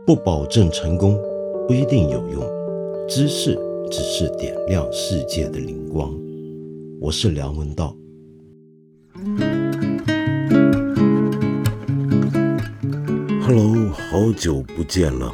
不保证成功，不一定有用。知识只是点亮世界的灵光。我是梁文道。Hello， 好久不见了。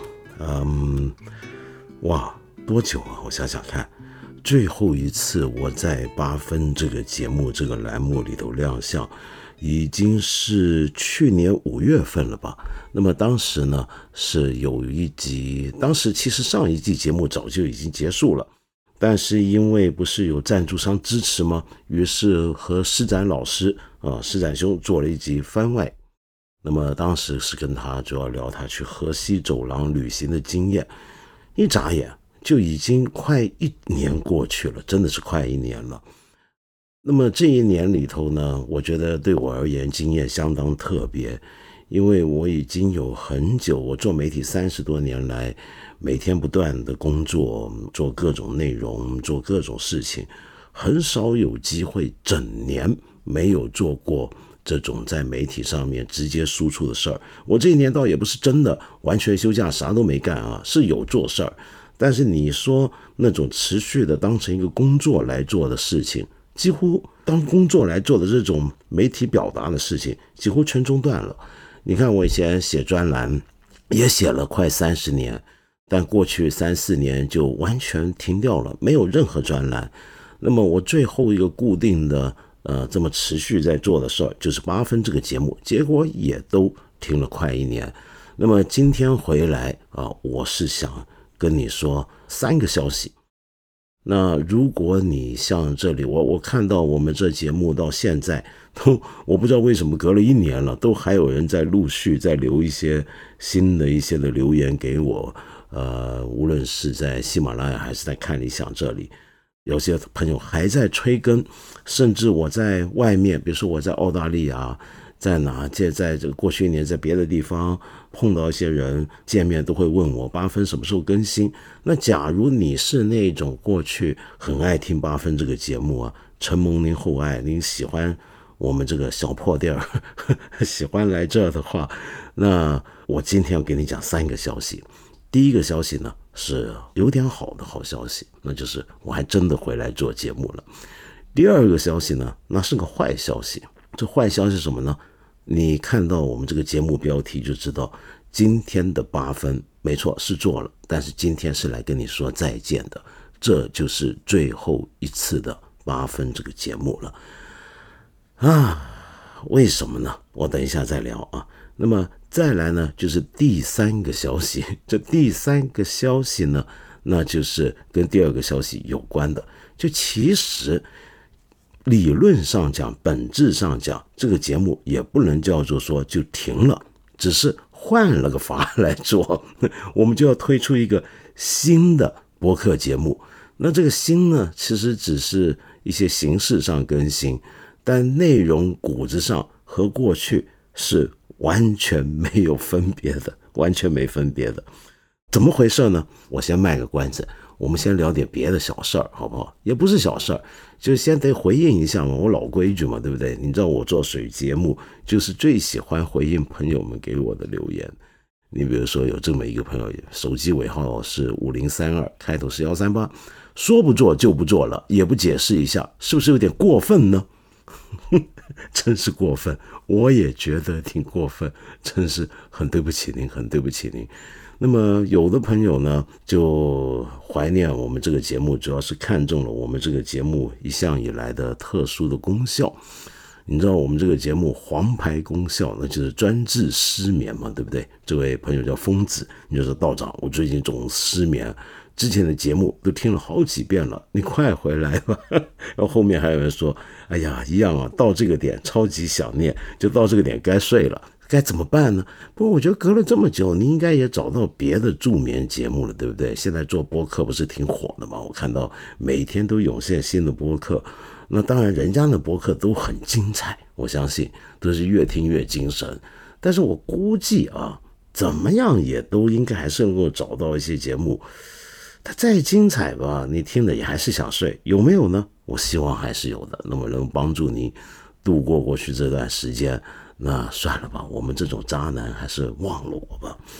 哇，多久啊？我想想看，最后一次我在八分这个节目这个栏目里头亮相，已经是去年5月份了吧。那么当时呢，是有一集，当时其实上一季节目早就已经结束了，但是因为不是有赞助商支持吗？于是和施展老师施展兄做了一集番外。那么当时是跟他主要聊他去河西走廊旅行的经验，一眨眼就已经快1年过去了，真的是快1年了。那么这1年里头呢，我觉得对我而言经验相当特别，因为我已经有很久，我做媒体30多年来，每天不断的工作，做各种内容，做各种事情，很少有机会整年没有做过这种在媒体上面直接输出的事儿。我这1年倒也不是真的完全休假啥都没干啊，是有做事儿，但是你说那种持续的当成一个工作来做的事情，几乎当工作来做的这种媒体表达的事情几乎全中断了。你看我以前写专栏也写了快30年，但过去3-4年就完全停掉了，没有任何专栏。那么我最后一个固定的这么持续在做的事儿就是八分这个节目，结果也都停了快1年。那么今天回来我是想跟你说3个消息。那如果你像这里我看到我们这节目到现在都，我不知道为什么隔了1年了，都还有人在陆续在留一些新的一些的留言给我，无论是在喜马拉雅还是在看理想这里，有些朋友还在催更，甚至我在外面，比如说我在澳大利亚，在哪，在这个过去1年在别的地方碰到一些人见面，都会问我八分什么时候更新。那假如你是那种过去很爱听八分这个节目啊，承蒙您厚爱，您喜欢我们这个小破店儿喜欢来这儿的话，那我今天要给你讲3个消息。第一个消息呢是有点好的好消息，那就是我还真的回来做节目了。第二个消息呢，那是个坏消息。这坏消息是什么呢？你看到我们这个节目标题就知道，今天的八分没错是做了，但是今天是来跟你说再见的，这就是最后一次的八分这个节目了为什么呢？我等一下再聊啊。那么再来呢，就是第3个消息。这第3个消息呢，那就是跟第2个消息有关的。就其实理论上讲，本质上讲，这个节目也不能叫做说就停了，只是换了个法来做，我们就要推出一个新的播客节目。那这个新呢，其实只是一些形式上更新，但内容骨子上和过去是完全没有分别的，完全没分别的。怎么回事呢？我先卖个关子，我们先聊点别的小事儿，好不好？也不是小事儿，就先得回应一下嘛，我老规矩嘛，对不对？你知道我做水节目就是最喜欢回应朋友们给我的留言。你比如说有这么一个朋友，手机尾号是5032，开头是138，说不做就不做了，也不解释一下，是不是有点过分呢？真是过分，我也觉得挺过分，真是很对不起您，很对不起您。那么有的朋友呢，就怀念我们这个节目，主要是看中了我们这个节目一向以来的特殊的功效。你知道我们这个节目黄牌功效，那就是专治失眠嘛，对不对？这位朋友叫疯子，你就说道长，我最近总失眠，之前的节目都听了好几遍了，你快回来吧。然后后面还有人说，哎呀，一样啊，到这个点超级想念，就到这个点该睡了，该怎么办呢？不过我觉得隔了这么久，你应该也找到别的助眠节目了，对不对？现在做播客不是挺火的吗？我看到每天都涌现新的播客，那当然人家的播客都很精彩，我相信都是越听越精神。但是我估计怎么样也都应该还是能够找到一些节目，它再精彩吧，你听了也还是想睡，有没有呢？我希望还是有的，那么能帮助你度过去这段时间。那算了吧，我们这种渣男还是忘了我吧。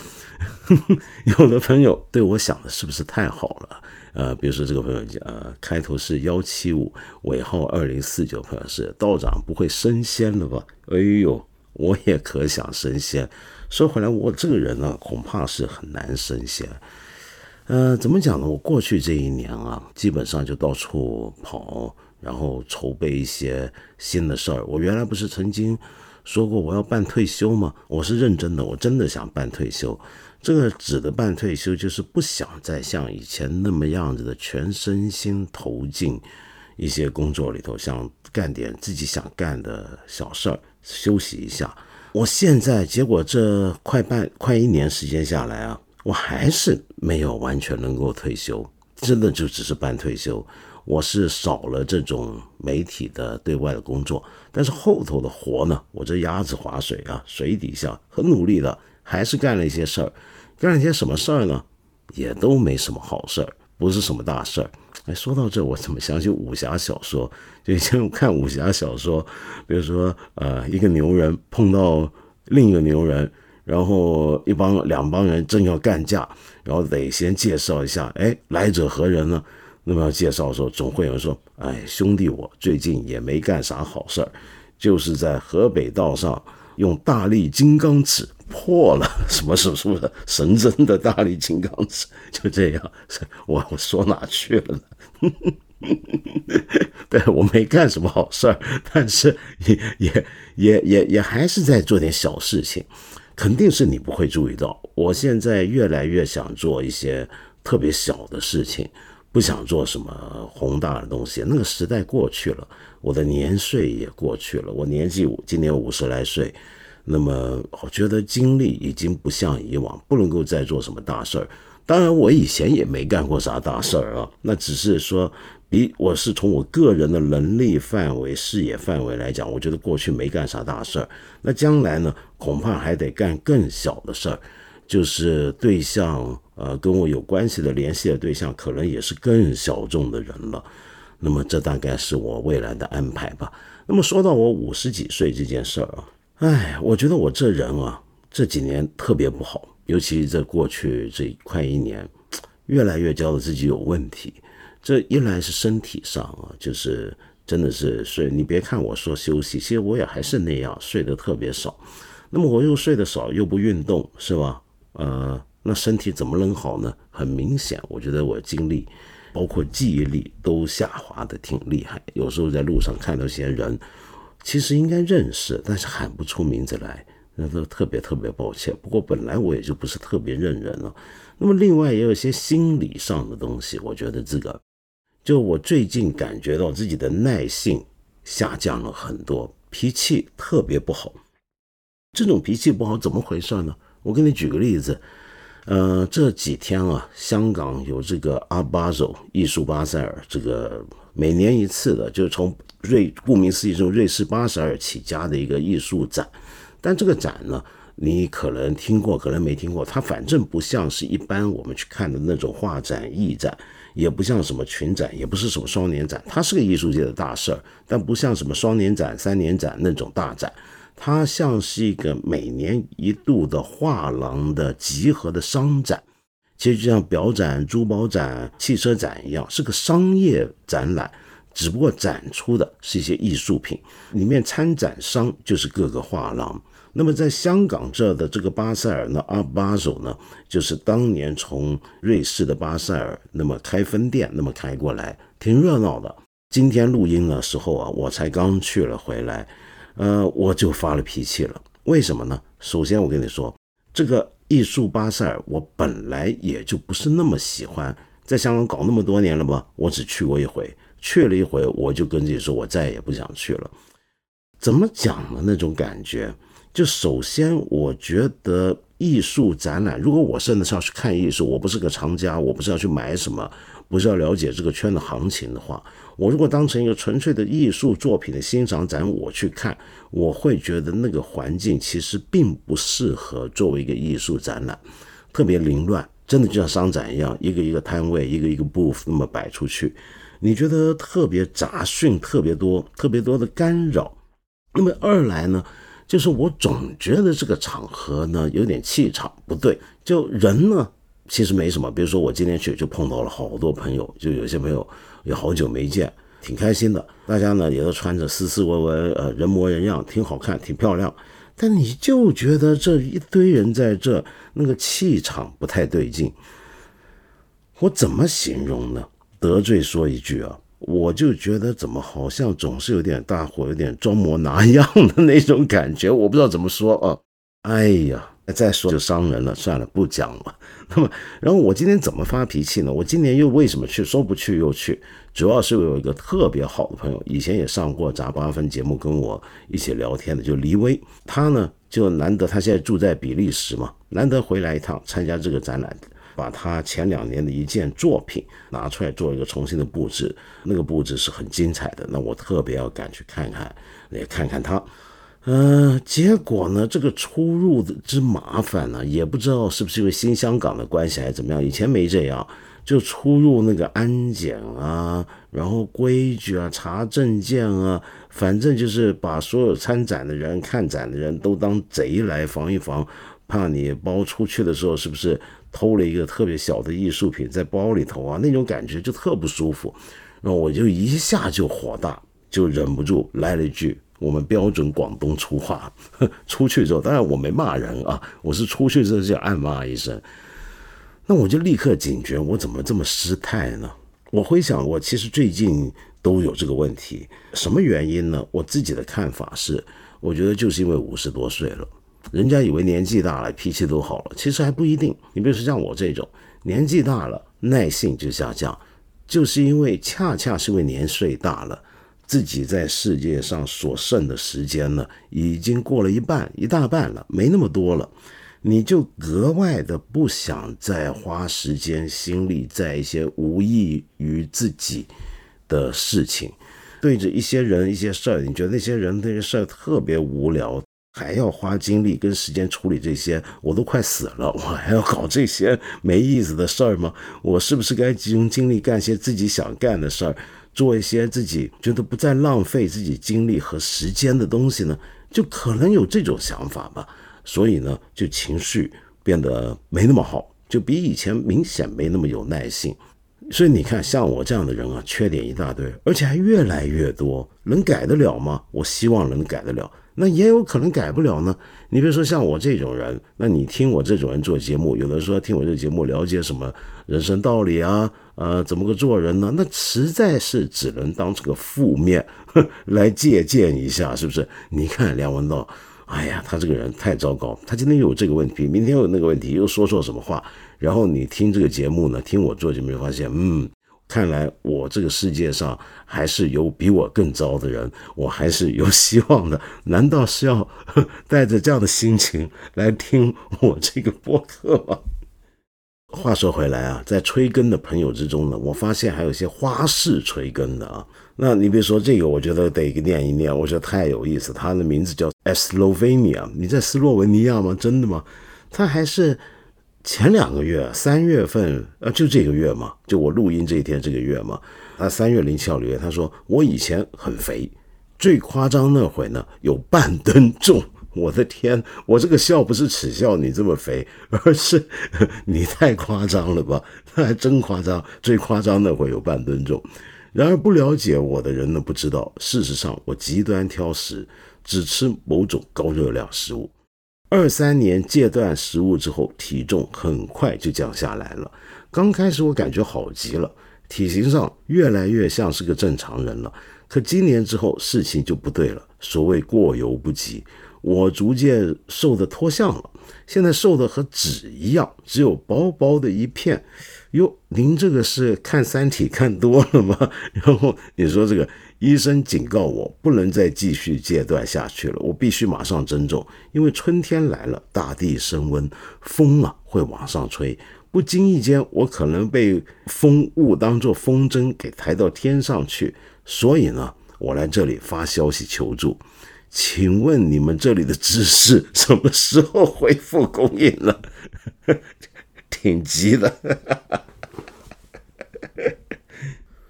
有的朋友对我想的是不是太好了？比如说这个朋友开头是175，尾号2049，朋友是道长不会升仙了吧？哎呦，我也可想升仙。说回来，我这个人呢，恐怕是很难升仙。怎么讲呢？我过去这一年啊，基本上就到处跑，然后筹备一些新的事儿。我原来不是曾经说过我要办退休吗？我是认真的，我真的想办退休。这个指的办退休，就是不想再像以前那么样子的全身心投进一些工作里头，想干点自己想干的小事儿，休息一下。我现在结果这快1年时间下来啊，我还是没有完全能够退休，真的就只是半退休。我是少了这种媒体的对外的工作，但是后头的活呢，我这鸭子划水啊，水底下很努力的，还是干了一些事儿。干了一些什么事儿呢？也都没什么好事儿，不是什么大事儿。说到这，我怎么想起武侠小说？就以前看武侠小说，比如说一个牛人碰到另一个牛人，然后两帮人正要干架，然后得先介绍一下，来者何人呢？那么要介绍的时候，总会有人说，兄弟，我最近也没干啥好事儿，就是在河北道上用大力金刚尺破了什么神针的大力金刚尺，就这样，我说哪去了呢？对，我没干什么好事儿，但是也还是在做点小事情，肯定是你不会注意到。我现在越来越想做一些特别小的事情，不想做什么宏大的东西，那个时代过去了，我的年岁也过去了，我年纪今年50来岁，那么我觉得精力已经不像以往，不能够再做什么大事儿。当然我以前也没干过啥大事儿啊，那只是说我是从我个人的能力范围、视野范围来讲，我觉得过去没干啥大事儿。那将来呢，恐怕还得干更小的事儿，就是对象跟我有关系的联系的对象，可能也是更小众的人了。那么这大概是我未来的安排吧。那么说到我50几岁这件事儿啊，我觉得我这人啊，这几年特别不好，尤其这过去这快1年，越来越觉得自己有问题。这一来是身体上啊，就是真的是睡，你别看我说休息，其实我也还是那样，睡得特别少。那么我又睡得少，又不运动，是吧？那身体怎么能好呢？很明显，我觉得我精力包括记忆力都下滑的挺厉害。有时候在路上看到一些人，其实应该认识，但是喊不出名字来，那都特别抱歉。不过本来我也就不是特别认人了。那么另外也有一些心理上的东西，我觉得这个就我最近感觉到自己的耐性下降了很多，脾气特别不好。这种脾气不好怎么回事呢？我给你举个例子，这几天啊，香港有这个阿巴走艺术巴塞尔，这个每年一次的，就从顾名思义从瑞士巴塞尔起家的一个艺术展。但这个展呢，你可能听过，可能没听过，它反正不像是一般我们去看的那种画展、艺展，也不像什么群展，也不是什么双年展，它是个艺术界的大事儿，但不像什么双年展、3年展那种大展。它像是一个每年一度的画廊的集合的商展，其实就像表展、珠宝展、汽车展一样，是个商业展览，只不过展出的是一些艺术品，里面参展商就是各个画廊。那么在香港这的这个巴塞尔呢，阿巴走呢，就是当年从瑞士的巴塞尔那么开分店，那么开过来，挺热闹的。今天录音的时候啊，我才刚去了回来，我就发了脾气了。为什么呢？首先我跟你说，这个艺术巴塞尔我本来也就不是那么喜欢，在香港搞那么多年了吧，我只去过一回，去了一回我就跟自己说，我再也不想去了。怎么讲呢？那种感觉，就首先我觉得艺术展览，如果我真的是要去看艺术，我不是个藏家，我不是要去买什么，不是要了解这个圈的行情的话，我如果当成一个纯粹的艺术作品的欣赏展我去看，我会觉得那个环境其实并不适合作为一个艺术展览，特别凌乱，真的就像商展一样，一个一个摊位，一个一个 booth 那么摆出去，你觉得特别杂讯，特别多的干扰。那么二来呢， 就是我总觉得这个场合呢有点气场不对，就人呢其实没什么，比如说我今天去就碰到了好多朋友，就有些朋友有好久没见，挺开心的，大家呢也都穿着斯斯文文，人模人样，挺好看，挺漂亮。但你就觉得这一堆人在这，那个气场不太对劲。我怎么形容呢？得罪说一句啊，我就觉得怎么好像总是有点大伙有点装模拿样的那种感觉，我不知道怎么说啊。哎呀，再说就伤人了，算了，不讲了。那么，然后我今天怎么发脾气呢？我今年又为什么去？说不去又去，主要是我有一个特别好的朋友，以前也上过杂八分节目，跟我一起聊天的，就黎威。他呢，就难得他现在住在比利时嘛，难得回来一趟参加这个展览。把他前2年的一件作品拿出来做一个重新的布置，那个布置是很精彩的，那我特别要赶去看看，也看看他。结果呢，这个出入之麻烦呢，也不知道是不是因为新香港的关系还是怎么样，以前没这样，就出入那个安检啊，然后规矩啊，查证件啊，反正就是把所有参展的人、看展的人都当贼来防一防，怕你包出去的时候是不是偷了一个特别小的艺术品在包里头啊，那种感觉就特不舒服。然后我就一下就火大，就忍不住来了一句我们标准广东粗话。出去之后，当然我没骂人啊，我是出去之后就暗骂一声。那我就立刻警觉，我怎么这么失态呢？我回想，我其实最近都有这个问题，什么原因呢？我自己的看法是，我觉得就是因为50多岁了。人家以为年纪大了脾气都好了，其实还不一定。你比如说像我这种年纪大了耐性就下降，就是因为恰恰是因为年岁大了，自己在世界上所剩的时间呢已经过了一大半了，没那么多了，你就格外的不想再花时间心力在一些无益于自己的事情，对着一些人一些事儿，你觉得那些人那些事儿特别无聊，还要花精力跟时间处理这些，我都快死了，我还要搞这些没意思的事儿吗？我是不是该集中精力干些自己想干的事儿，做一些自己觉得不再浪费自己精力和时间的东西呢？就可能有这种想法吧。所以呢，就情绪变得没那么好，就比以前明显没那么有耐性。所以你看，像我这样的人啊，缺点一大堆，而且还越来越多，能改得了吗？我希望能改得了。那也有可能改不了呢。你比如说像我这种人，那你听我这种人做节目，有的说听我这个节目了解什么人生道理啊，怎么个做人呢？那实在是只能当这个负面来借鉴一下，是不是？你看梁文道，哎呀，他这个人太糟糕，他今天又有这个问题，明天又有那个问题，又说错什么话，然后你听这个节目呢，听我做节目就发现，看来我这个世界上还是有比我更糟的人，我还是有希望的。难道是要带着这样的心情来听我这个播客吗？话说回来啊，在催更的朋友之中呢，我发现还有一些花式催更的啊。那你比如说这个，我觉得得念一念，我觉得太有意思。他的名字叫 Slovenia， 你在斯洛文尼亚吗？真的吗？他还是前2个月3月份就这个月嘛，就我录音这一天这个月嘛，他3月07号留言，他说我以前很肥，最夸张那会呢有半吨重。我的天，我这个笑不是耻笑你这么肥，而是你太夸张了吧，那还真夸张，最夸张那会有半吨重。然而不了解我的人呢不知道，事实上我极端挑食，只吃某种高热量食物。23年戒断食物之后，体重很快就降下来了。刚开始我感觉好极了，体型上越来越像是个正常人了。可今年之后事情就不对了，所谓过犹不及，我逐渐瘦得脱相了，现在瘦得和纸一样，只有薄薄的一片。哟，您这个是看三体看多了吗？然后你说这个医生警告我不能再继续戒断下去了，我必须马上增重，因为春天来了，大地升温，风会往上吹，不经意间我可能被风雾当作风筝给抬到天上去，所以呢，我来这里发消息求助。请问你们这里的芝士什么时候恢复供应了？挺急的。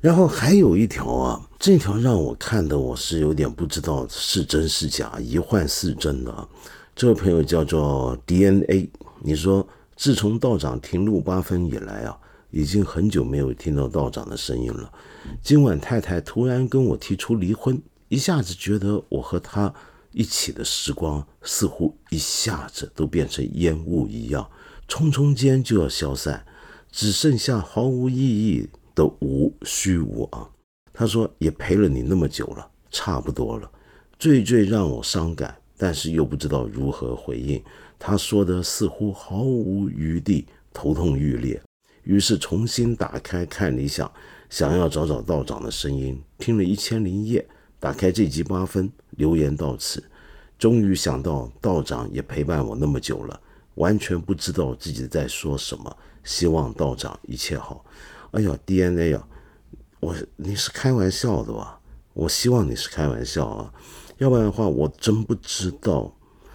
然后还有一条啊，这条让我看的我是有点不知道是真是假，疑幻似真的啊。这位朋友叫做 DNA， 你说自从道长停录8分以来啊，已经很久没有听到道长的声音了。今晚太太突然跟我提出离婚，一下子觉得我和她一起的时光似乎一下子都变成烟雾一样，匆匆间就要消散，只剩下毫无意义的虚无啊。他说也陪了你那么久了，差不多了。最让我伤感，但是又不知道如何回应。他说的似乎毫无余地，头痛欲裂。于是重新打开看理想，想要找找道长的声音。听了1001夜，打开这集8分，留言到此。终于想到道长也陪伴我那么久了，完全不知道自己在说什么。希望道长一切好。哎呀 DNA 啊，你是开玩笑的吧？我希望你是开玩笑啊，要不然的话我真不知道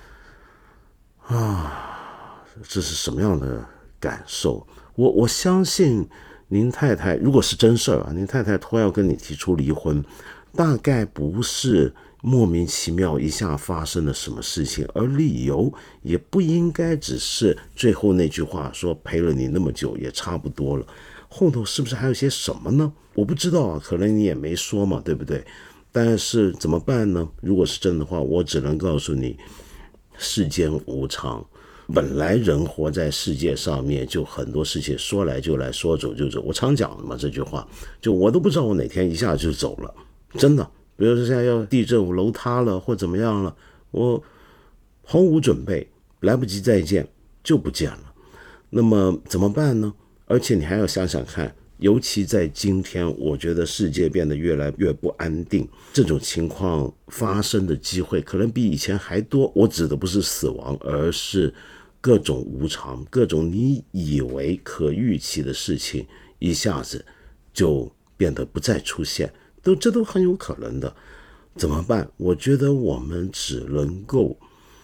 啊，这是什么样的感受。我相信您太太如果是真事儿啊，您太太突然要跟你提出离婚，大概不是莫名其妙一下发生了什么事情，而理由也不应该只是最后那句话说陪了你那么久也差不多了，后头是不是还有些什么呢？我不知道啊，可能你也没说嘛，对不对？但是怎么办呢？如果是真的话，我只能告诉你，世间无常，本来人活在世界上面，就很多事情说来就来，说走就走。我常讲的嘛，这句话，就我都不知道我哪天一下就走了，真的。比如说现在要地震，楼塌了或怎么样了，我毫无准备，来不及再见就不见了。那么怎么办呢？而且你还要想想看，尤其在今天，我觉得世界变得越来越不安定，这种情况发生的机会可能比以前还多。我指的不是死亡，而是各种无常，各种你以为可预期的事情一下子就变得不再出现，这都很有可能的。怎么办？我觉得我们只能够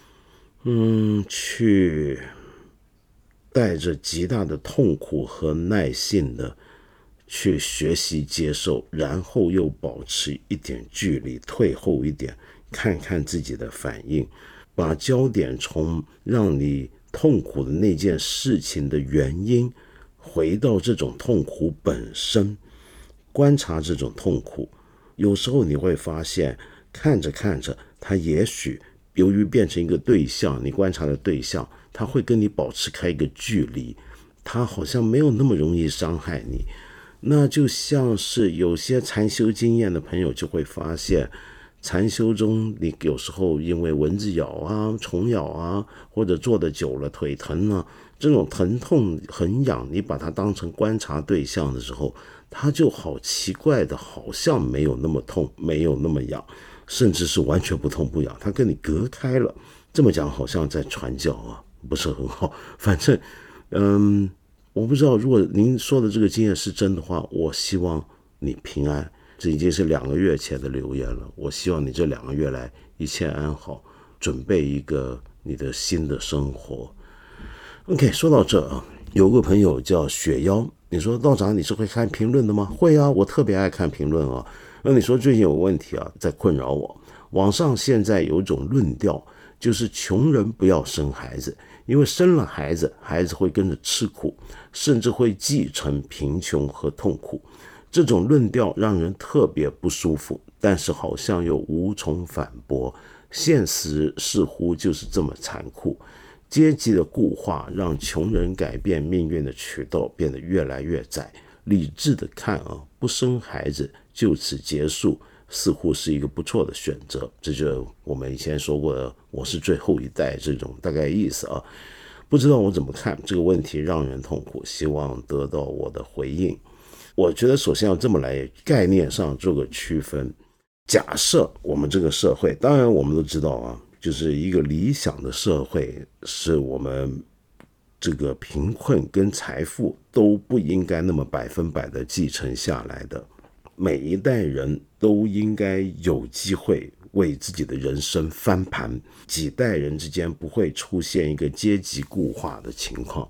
去带着极大的痛苦和耐性的去学习接受，然后又保持一点距离，退后一点，看看自己的反应，把焦点从让你痛苦的那件事情的原因回到这种痛苦本身，观察这种痛苦。有时候你会发现，看着看着，它也许由于变成一个对象，你观察的对象，它会跟你保持开一个距离，它好像没有那么容易伤害你。那就像是有些禅修经验的朋友就会发现，禅修中你有时候因为蚊子咬啊、虫咬啊，或者坐得久了腿疼啊，这种疼痛很痒，你把它当成观察对象的时候，它就好奇怪的，好像没有那么痛，没有那么痒，甚至是完全不痛不痒，它跟你隔开了。这么讲好像在传教啊，不是很好。反正我不知道，如果您说的这个经验是真的话，我希望你平安。这已经是2个月前的留言了，我希望你这2个月来一切安好，准备一个你的新的生活。OK， 说到这啊，有个朋友叫雪妖，你说道长你是会看评论的吗？会啊，我特别爱看评论啊。那你说最近有问题啊，在困扰我。网上现在有一种论调，就是穷人不要生孩子，因为生了孩子，孩子会跟着吃苦，甚至会继承贫穷和痛苦。这种论调让人特别不舒服，但是好像又无从反驳。现实似乎就是这么残酷，阶级的固化让穷人改变命运的渠道变得越来越窄。理智的看啊，不生孩子就此结束，似乎是一个不错的选择。这就我们以前说过的，我是最后一代这种大概意思啊。不知道我怎么看这个问题，让人痛苦，希望得到我的回应。我觉得首先要这么来概念上做个区分。假设我们这个社会，当然我们都知道啊，就是一个理想的社会，是我们这个贫困跟财富都不应该那么100%的继承下来的。每一代人都应该有机会为自己的人生翻盘，几代人之间不会出现一个阶级固化的情况。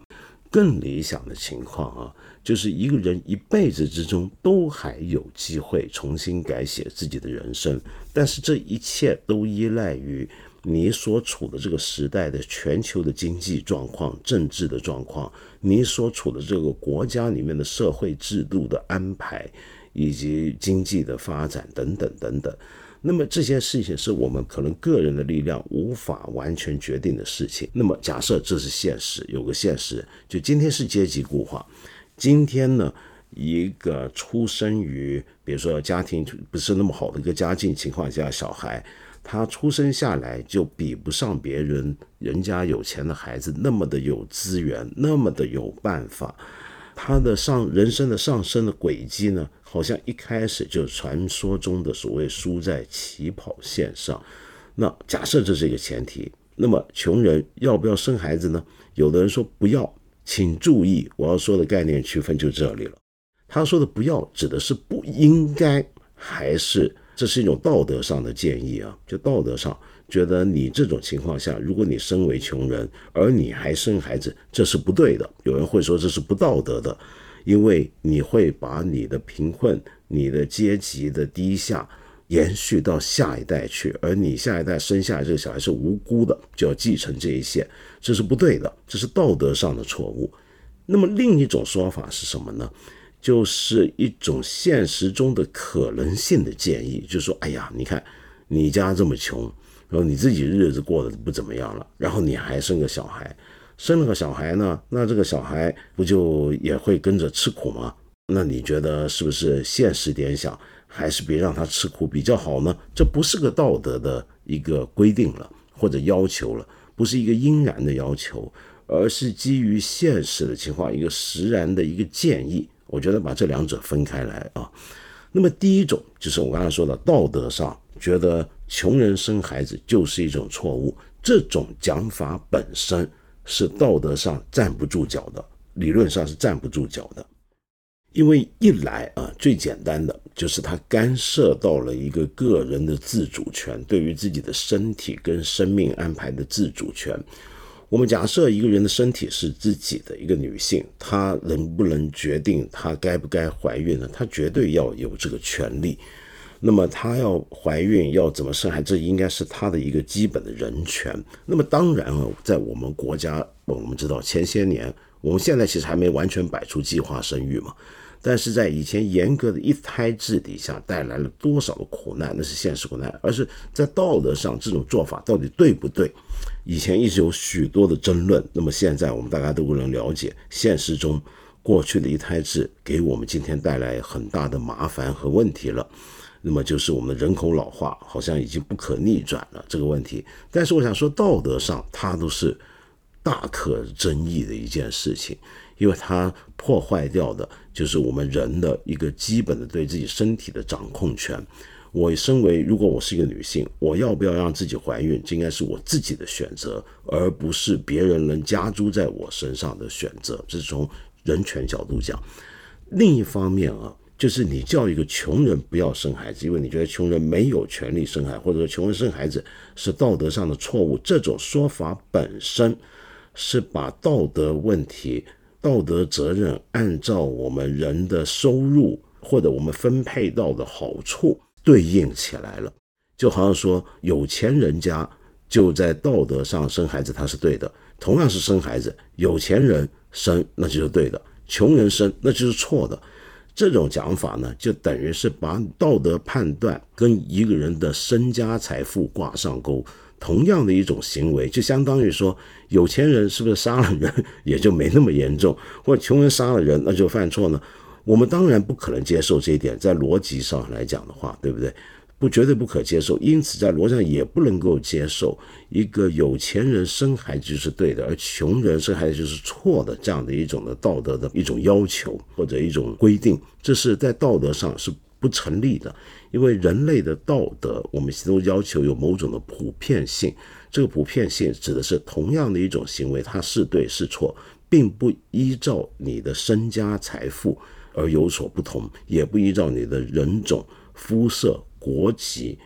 更理想的情况啊，就是一个人一辈子之中都还有机会重新改写自己的人生，但是这一切都依赖于你所处的这个时代的全球的经济状况、政治的状况，你所处的这个国家里面的社会制度的安排，以及经济的发展等等等等。那么这些事情是我们可能个人的力量无法完全决定的事情。那么假设这是现实，有个现实，就今天是阶级固化。今天呢，一个出生于比如说家庭不是那么好的一个家境情况下，小孩他出生下来就比不上别人，人家有钱的孩子那么的有资源，那么的有办法。他的人生的上升的轨迹呢，好像一开始就传说中的所谓输在起跑线上。那假设这是一个前提，那么穷人要不要生孩子呢？有的人说不要，请注意我要说的概念区分就这里了。他说的不要指的是不应该，还是这是一种道德上的建议啊？就道德上觉得你这种情况下，如果你身为穷人而你还生孩子，这是不对的。有人会说这是不道德的，因为你会把你的贫困、你的阶级的低下延续到下一代去，而你下一代生下来这个小孩是无辜的，就要继承这一切，这是不对的，这是道德上的错误。那么另一种说法是什么呢？就是一种现实中的可能性的建议，就是说，哎呀，你看你家这么穷，然后你自己日子过得不怎么样了，然后你还生个小孩，生了个小孩呢，那这个小孩不就也会跟着吃苦吗？那你觉得是不是现实点想，还是别让他吃苦比较好呢？这不是个道德的一个规定了，或者要求了，不是一个应然的要求，而是基于现实的情况，一个实然的一个建议。我觉得把这两者分开来啊。那么第一种就是我刚才说的道德上觉得穷人生孩子就是一种错误，这种讲法本身是道德上站不住脚的，理论上是站不住脚的。因为一来啊，最简单的就是它干涉到了一个个人的自主权，对于自己的身体跟生命安排的自主权。我们假设一个人的身体是自己的，一个女性，她能不能决定她该不该怀孕呢？她绝对要有这个权利。那么她要怀孕，要怎么生孩子，这应该是她的一个基本的人权。那么当然在我们国家，我们知道前些年，我们现在其实还没完全摆出计划生育嘛，但是在以前严格的一胎制底下带来了多少的苦难，那是现实苦难，而是在道德上这种做法到底对不对，以前一直有许多的争论。那么现在我们大家都能了解，现实中过去的一胎制给我们今天带来很大的麻烦和问题了。那么就是我们的人口老化好像已经不可逆转了这个问题。但是我想说，道德上它都是大可争议的一件事情，因为它破坏掉的就是我们人的一个基本的对自己身体的掌控权。我身为如果我是一个女性，我要不要让自己怀孕，这应该是我自己的选择，而不是别人能加诸在我身上的选择。这是从人权角度讲。另一方面啊，就是你叫一个穷人不要生孩子，因为你觉得穷人没有权利生孩子，或者说穷人生孩子是道德上的错误，这种说法本身是把道德问题、道德责任按照我们人的收入或者我们分配到的好处对应起来了。就好像说有钱人家就在道德上生孩子他是对的，同样是生孩子，有钱人生那就是对的，穷人生那就是错的。这种讲法呢，就等于是把道德判断跟一个人的身家财富挂上钩。同样的一种行为，就相当于说有钱人是不是杀了人也就没那么严重，或者穷人杀了人那就犯错呢？我们当然不可能接受这一点，在逻辑上来讲的话，对不对？绝对不可接受。因此在逻辑上也不能够接受一个有钱人生孩子就是对的，而穷人生孩子就是错的，这样的一种的道德的一种要求或者一种规定，这是在道德上是不成立的。因为人类的道德我们都要求有某种的普遍性，这个普遍性指的是同样的一种行为它是对是错，并不依照你的身家财富而有所不同，也不依照你的人种、肤色、国籍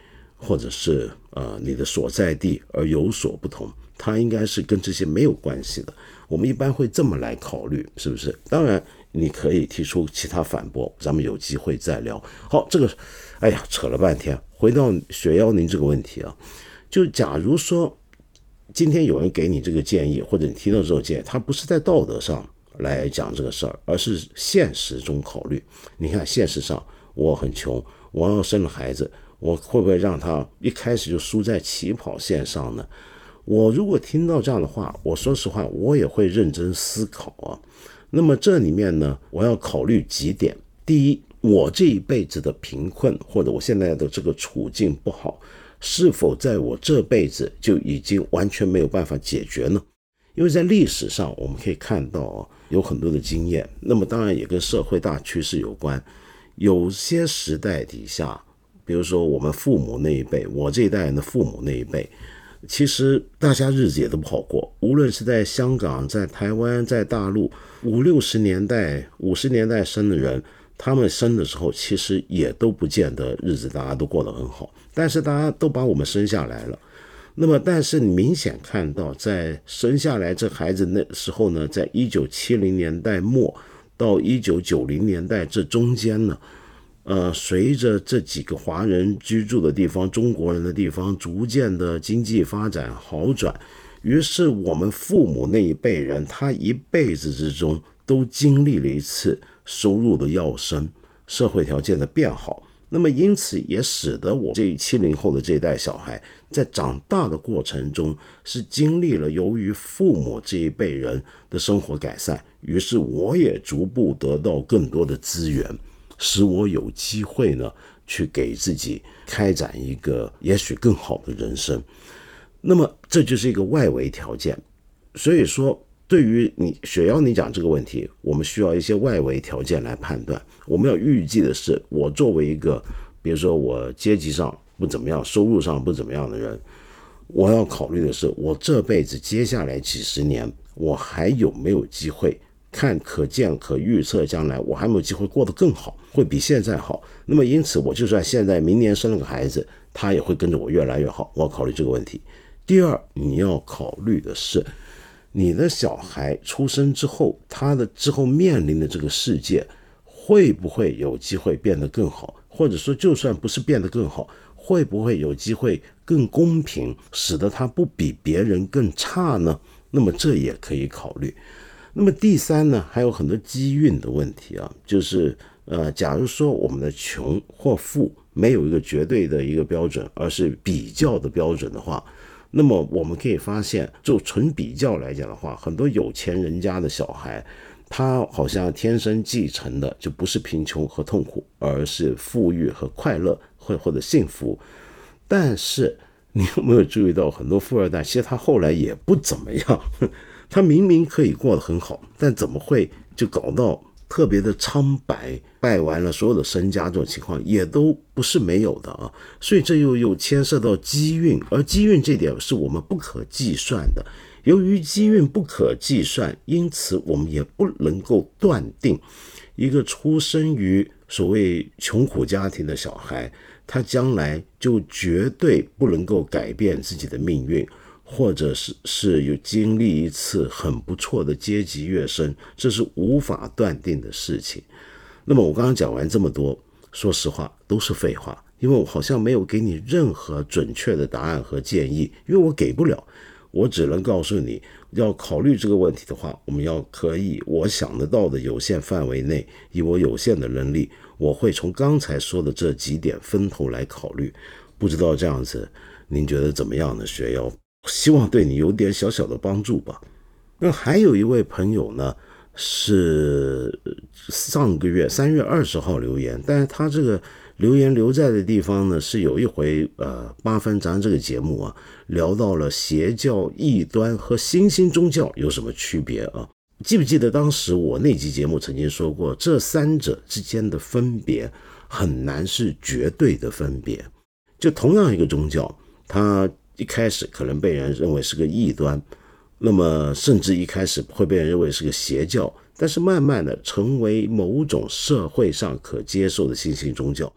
或者是你的所在地而有所不同，它应该是跟这些没有关系的。我们一般会这么来考虑，是不是？当然你可以提出其他反驳，咱们有机会再聊。好，这个扯了半天，回到雪妖您这个问题啊，就假如说今天有人给你这个建议，或者你提到这种建议，他不是在道德上来讲这个事儿，而是现实中考虑。你看现实上我很穷，我要生了孩子，我会不会让他一开始就输在起跑线上呢？我如果听到这样的话，我说实话我也会认真思考啊。那么这里面呢，我要考虑几点。第一，我这一辈子的贫困或者我现在的这个处境不好，是否在我这辈子就已经完全没有办法解决呢？因为在历史上我们可以看到有很多的经验，那么当然也跟社会大趋势有关。有些时代底下，比如说我们父母那一辈，我这一代人的父母那一辈，其实大家日子也都不好过，无论是在香港、在台湾、在大陆，50年代生的人，他们生的时候其实也都不见得日子大家都过得很好，但是大家都把我们生下来了。那么但是你明显看到在生下来这孩子那时候呢，在1970年代末到1990年代这中间呢，随着这几个华人居住的地方，中国人的地方逐渐的经济发展好转，于是我们父母那一辈人，他一辈子之中都经历了一次收入的跃升，社会条件的变好。那么因此也使得我这70后的这一代小孩在长大的过程中是经历了由于父母这一辈人的生活改善，于是我也逐步得到更多的资源，使我有机会呢去给自己开展一个也许更好的人生。那么这就是一个外围条件。所以说对于雪妖你讲这个问题，我们需要一些外围条件来判断。我们要预计的是，我作为一个比如说我阶级上不怎么样，收入上不怎么样的人，我要考虑的是，我这辈子接下来几十年我还有没有机会，看可见可预测将来我还没有机会过得更好，会比现在好。那么因此我就算现在明年生了个孩子，他也会跟着我越来越好，我要考虑这个问题。第二，你要考虑的是你的小孩出生之后，他的之后面临的这个世界会不会有机会变得更好，或者说就算不是变得更好，会不会有机会更公平，使得他不比别人更差呢？那么这也可以考虑。那么第三呢，还有很多机运的问题啊，就是假如说我们的穷或富没有一个绝对的一个标准，而是比较的标准的话，那么我们可以发现，就纯比较来讲的话，很多有钱人家的小孩，他好像天生继承的就不是贫穷和痛苦，而是富裕和快乐或者幸福。但是你有没有注意到，很多富二代其实他后来也不怎么样，他明明可以过得很好，但怎么会就搞到特别的苍白，败完了所有的身家，这种情况也都不是没有的啊。所以这又牵涉到机运，而机运这点是我们不可计算的。由于机运不可计算，因此我们也不能够断定一个出生于所谓穷苦家庭的小孩，他将来就绝对不能够改变自己的命运，或者是有经历一次很不错的阶级跃升，这是无法断定的事情。那么我刚刚讲完这么多，说实话都是废话，因为我好像没有给你任何准确的答案和建议，因为我给不了。我只能告诉你，要考虑这个问题的话，我们要可以我想得到的有限范围内，以我有限的能力，我会从刚才说的这几点分头来考虑。不知道这样子您觉得怎么样呢？雪妖希望对你有点小小的帮助吧。那还有一位朋友呢，是上个月3月20号留言，但是他这个留言留在的地方呢，是有一回八分咱这个节目啊，聊到了邪教、异端和新兴宗教有什么区别啊？记不记得当时我那集节目曾经说过，这三者之间的分别很难是绝对的分别。就同样一个宗教，它一开始可能被人认为是个异端，那么甚至一开始会被人认为是个邪教，但是慢慢的成为某种社会上可接受的新兴宗教。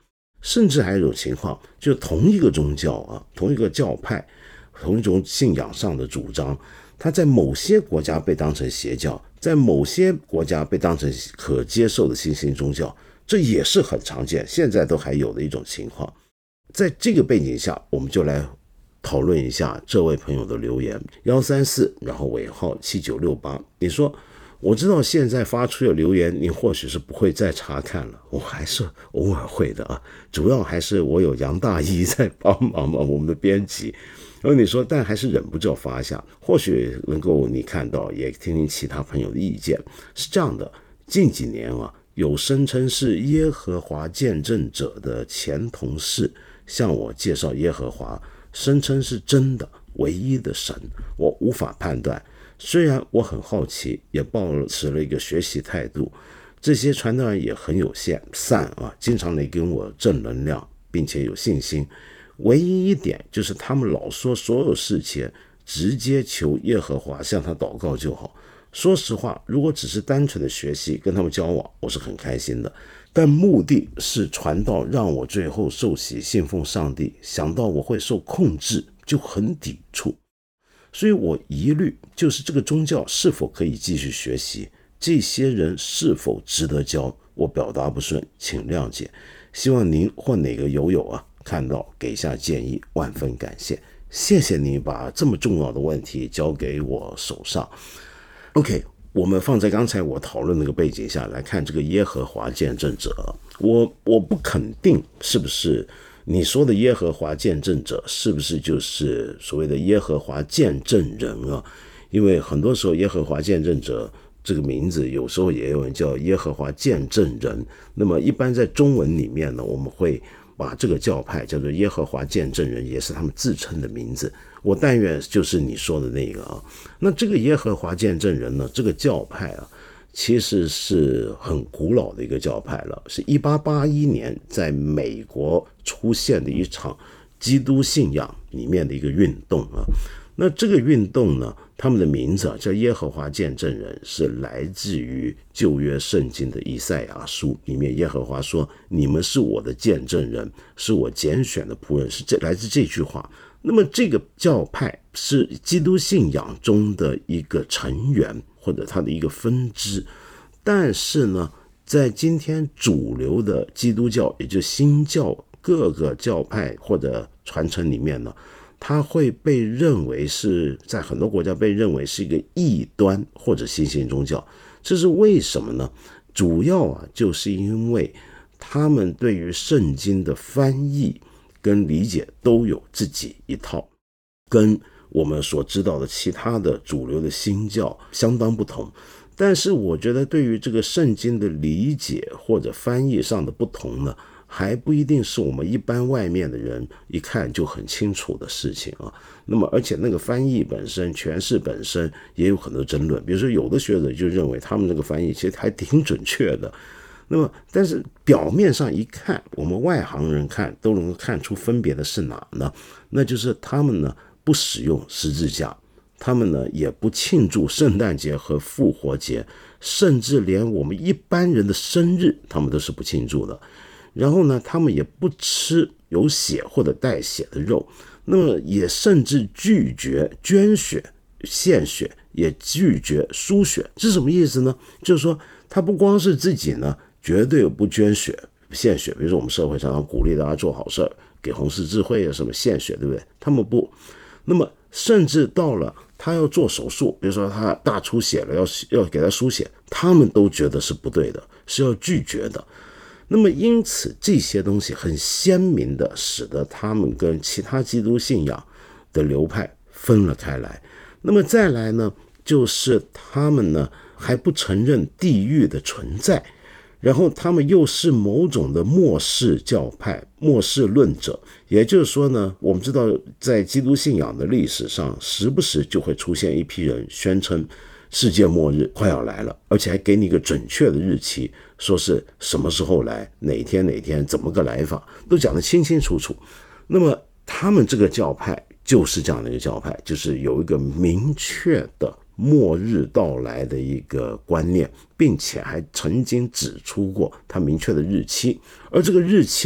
甚至还有一种情况，就同一个宗教啊，同一个教派，同一种信仰上的主张，它在某些国家被当成邪教，在某些国家被当成可接受的新兴宗教，这也是很常见，现在都还有的一种情况。在这个背景下，我们就来讨论一下这位朋友的留言134，然后尾号7968。你说，我知道现在发出的留言你或许是不会再查看了，我还是偶尔会的啊，主要还是我有杨大一在帮忙嘛，我们的编辑。然后你说，但还是忍不住发一下，或许能够你看到，也听听其他朋友的意见。是这样的，近几年啊，有声称是耶和华见证者的前同事向我介绍耶和华，声称是真的唯一的神，我无法判断。虽然我很好奇，也抱持了一个学习态度，这些传道人也很有善啊，经常来给我正能量，并且有信心。唯一一点就是他们老说所有事情直接求耶和华向他祷告就好。说实话，如果只是单纯的学习跟他们交往，我是很开心的，但目的是传道让我最后受洗信奉上帝，想到我会受控制就很抵触。所以我疑虑就是这个宗教是否可以继续学习，这些人是否值得教，我表达不顺请谅解，希望您或哪个友啊看到给下建议，万分感谢。谢谢你把这么重要的问题交给我手上。OK， 我们放在刚才我讨论那个背景下来看这个耶和华见证者，我不肯定是不是你说的耶和华见证者是不是就是所谓的耶和华见证人啊？因为很多时候耶和华见证者这个名字有时候也有人叫耶和华见证人，那么一般在中文里面呢，我们会把这个教派叫做耶和华见证人，也是他们自称的名字。我但愿就是你说的那个啊。那这个耶和华见证人呢，这个教派啊，其实是很古老的一个教派了，是1881年在美国出现的一场基督信仰里面的一个运动啊。那这个运动呢，他们的名字叫耶和华见证人，是来自于旧约圣经的以赛亚书里面，耶和华说：“你们是我的见证人，是我拣选的仆人。”是来自这句话。那么这个教派是基督信仰中的一个成员，或者它的一个分支。但是呢，在今天主流的基督教，也就是新教各个教派或者传承里面呢，它会被认为是在很多国家被认为是一个异端或者新兴宗教。这是为什么呢？主要就是因为他们对于圣经的翻译跟理解都有自己一套，跟我们所知道的其他的主流的新教相当不同。但是我觉得对于这个圣经的理解或者翻译上的不同呢，还不一定是我们一般外面的人一看就很清楚的事情啊。那么而且那个翻译本身诠释本身也有很多争论，比如说有的学者就认为他们那个翻译其实还挺准确的，那么但是表面上一看，我们外行人看都能够看出分别的是哪呢？那就是他们呢不使用十字架，他们呢也不庆祝圣诞节和复活节，甚至连我们一般人的生日他们都是不庆祝的。然后呢，他们也不吃有血或者带血的肉，那么也甚至拒绝捐血献血，也拒绝输血。这是什么意思呢？就是说他不光是自己呢绝对不捐血献血，比如说我们社会常常鼓励大家做好事，给红十字会什么献血，对不对？他们不。那么甚至到了他要做手术，比如说他大出血了，要给他输血，他们都觉得是不对的，是要拒绝的。那么因此这些东西很鲜明的使得他们跟其他基督信仰的流派分了开来。那么再来呢，就是他们呢还不承认地狱的存在，然后他们又是某种的末世教派，末世论者。也就是说呢，我们知道在基督信仰的历史上，时不时就会出现一批人宣称世界末日快要来了，而且还给你一个准确的日期，说是什么时候来，哪天怎么个来法，都讲得清清楚楚。那么他们这个教派就是这样的一个教派，就是有一个明确的末日到来的一个观念，并且还曾经指出过他明确的日期，而这个日期呢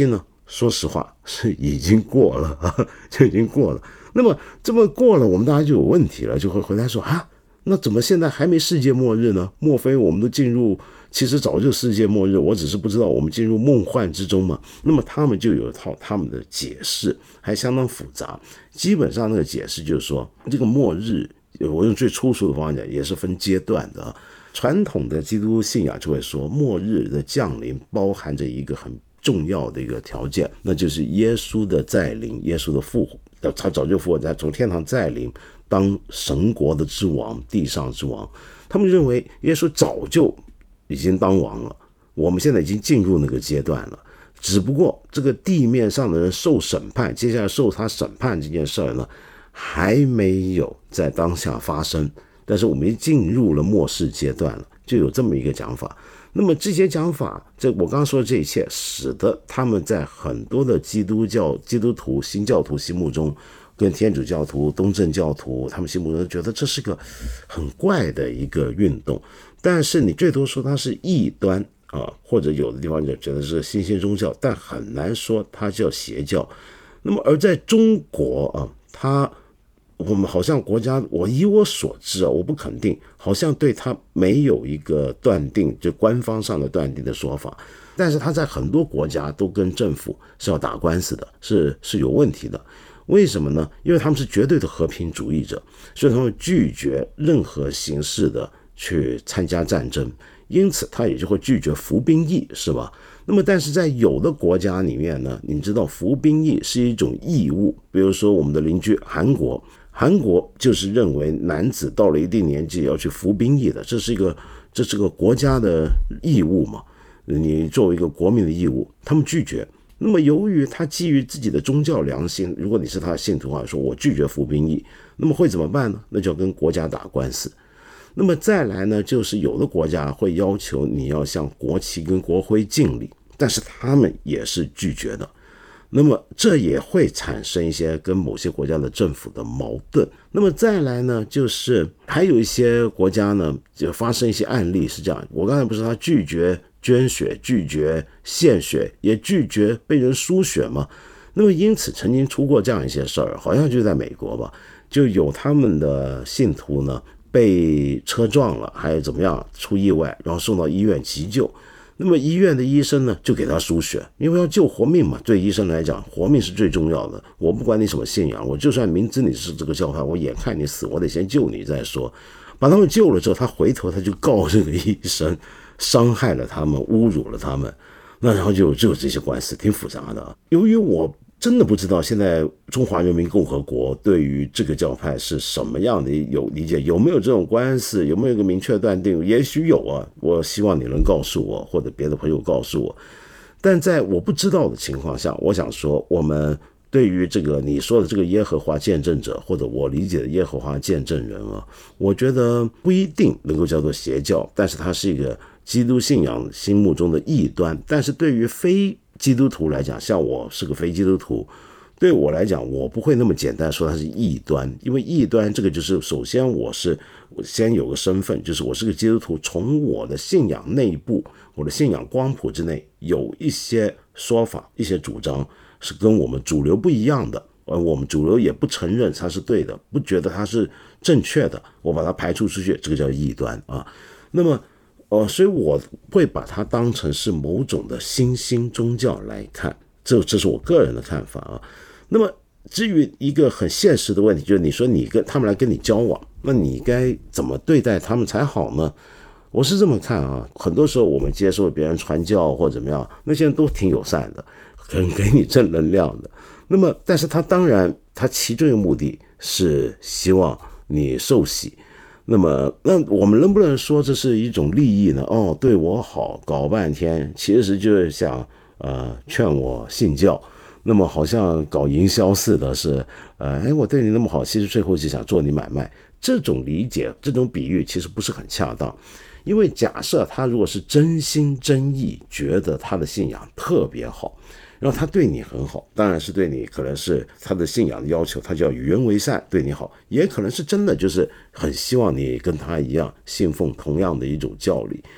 说实话是已经过了就已经过了。那么这么过了，我们大家就有问题了，就会回来说那怎么现在还没世界末日呢？莫非我们都进入，其实早就世界末日，我只是不知道我们进入梦幻之中嘛？那么他们就有一套他们的解释，还相当复杂。基本上那个解释就是说，这个末日，我用最粗俗的方法讲，也是分阶段的。传统的基督信仰就会说，末日的降临包含着一个很重要的一个条件，那就是耶稣的再临，耶稣的复活，他早就复活，在从天堂再临，当神国的之王，地上之王。他们认为耶稣早就已经当王了，我们现在已经进入那个阶段了，只不过这个地面上的人受审判，接下来受他审判这件事呢，还没有在当下发生，但是我们已经进入了末世阶段了，就有这么一个讲法。那么这些讲法，我刚刚说的这一切，使得他们在很多的基督徒、新教徒心目中，跟天主教徒、东正教徒他们心目中觉得这是个很怪的一个运动。但是你最多说它是异端或者有的地方就觉得是新兴宗教，但很难说它叫邪教。那么而在中国我们好像国家，以我所知我不肯定，好像对他没有一个断定，就官方上的断定的说法。但是他在很多国家都跟政府是要打官司的，是有问题的。为什么呢？因为他们是绝对的和平主义者，所以他们拒绝任何形式的去参加战争，因此他也就会拒绝服兵役，是吧？那么但是在有的国家里面呢，你知道服兵役是一种义务，比如说我们的邻居韩国就是认为男子到了一定年纪要去服兵役的，这是个国家的义务嘛，你作为一个国民的义务，他们拒绝。那么由于他基于自己的宗教良心，如果你是他的信徒说我拒绝服兵役，那么会怎么办呢？那就要跟国家打官司。那么再来呢，就是有的国家会要求你要向国旗跟国徽敬礼，但是他们也是拒绝的。那么这也会产生一些跟某些国家的政府的矛盾。那么再来呢，就是还有一些国家呢，就发生一些案例是这样，我刚才不是他拒绝捐血，拒绝献血，也拒绝被人输血吗？那么因此曾经出过这样一些事儿，好像就在美国吧，就有他们的信徒呢被车撞了，还是怎么样出意外，然后送到医院急救。那么医院的医生呢，就给他输血，因为要救活命嘛。对医生来讲，活命是最重要的。我不管你什么信仰，我就算明知你是这个教派，我眼看你死，我得先救你再说。把他们救了之后，他回头他就告这个医生，伤害了他们，侮辱了他们。那然后就有这些官司，挺复杂的。由于我真的不知道现在中华人民共和国对于这个教派是什么样的有理解，有没有这种官司，有没有一个明确断定？也许有啊，我希望你能告诉我，或者别的朋友告诉我。但在我不知道的情况下，我想说，我们对于这个你说的这个耶和华见证者，或者我理解的耶和华见证人我觉得不一定能够叫做邪教，但是它是一个基督信仰心目中的异端。但是对于非基督徒来讲，像我是个非基督徒，对我来讲，我不会那么简单说它是异端，因为异端这个就是首先我先有个身份，就是我是个基督徒，从我的信仰内部，我的信仰光谱之内有一些说法，一些主张是跟我们主流不一样的，而我们主流也不承认它是对的，不觉得它是正确的，我把它排除出去，这个叫异端那么所以我会把它当成是某种的新兴宗教来看，这是我个人的看法那么至于一个很现实的问题，就是你说你跟他们来跟你交往，那你该怎么对待他们才好呢？我是这么看很多时候我们接受别人传教或怎么样，那些人都挺友善的，很给你正能量的。那么但是他当然他其中一个目的是希望你受洗。那我们能不能说这是一种利益呢？对我好，搞半天其实就是想劝我信教，那么好像搞营销似的，是我对你那么好，其实最后就想做你买卖。这种理解，这种比喻其实不是很恰当，因为假设他如果是真心真意觉得他的信仰特别好，然后他对你很好，当然是对你可能是他的信仰的要求，他就要与人为善，对你好，也可能是真的就是很希望你跟他一样信奉同样的一种教理。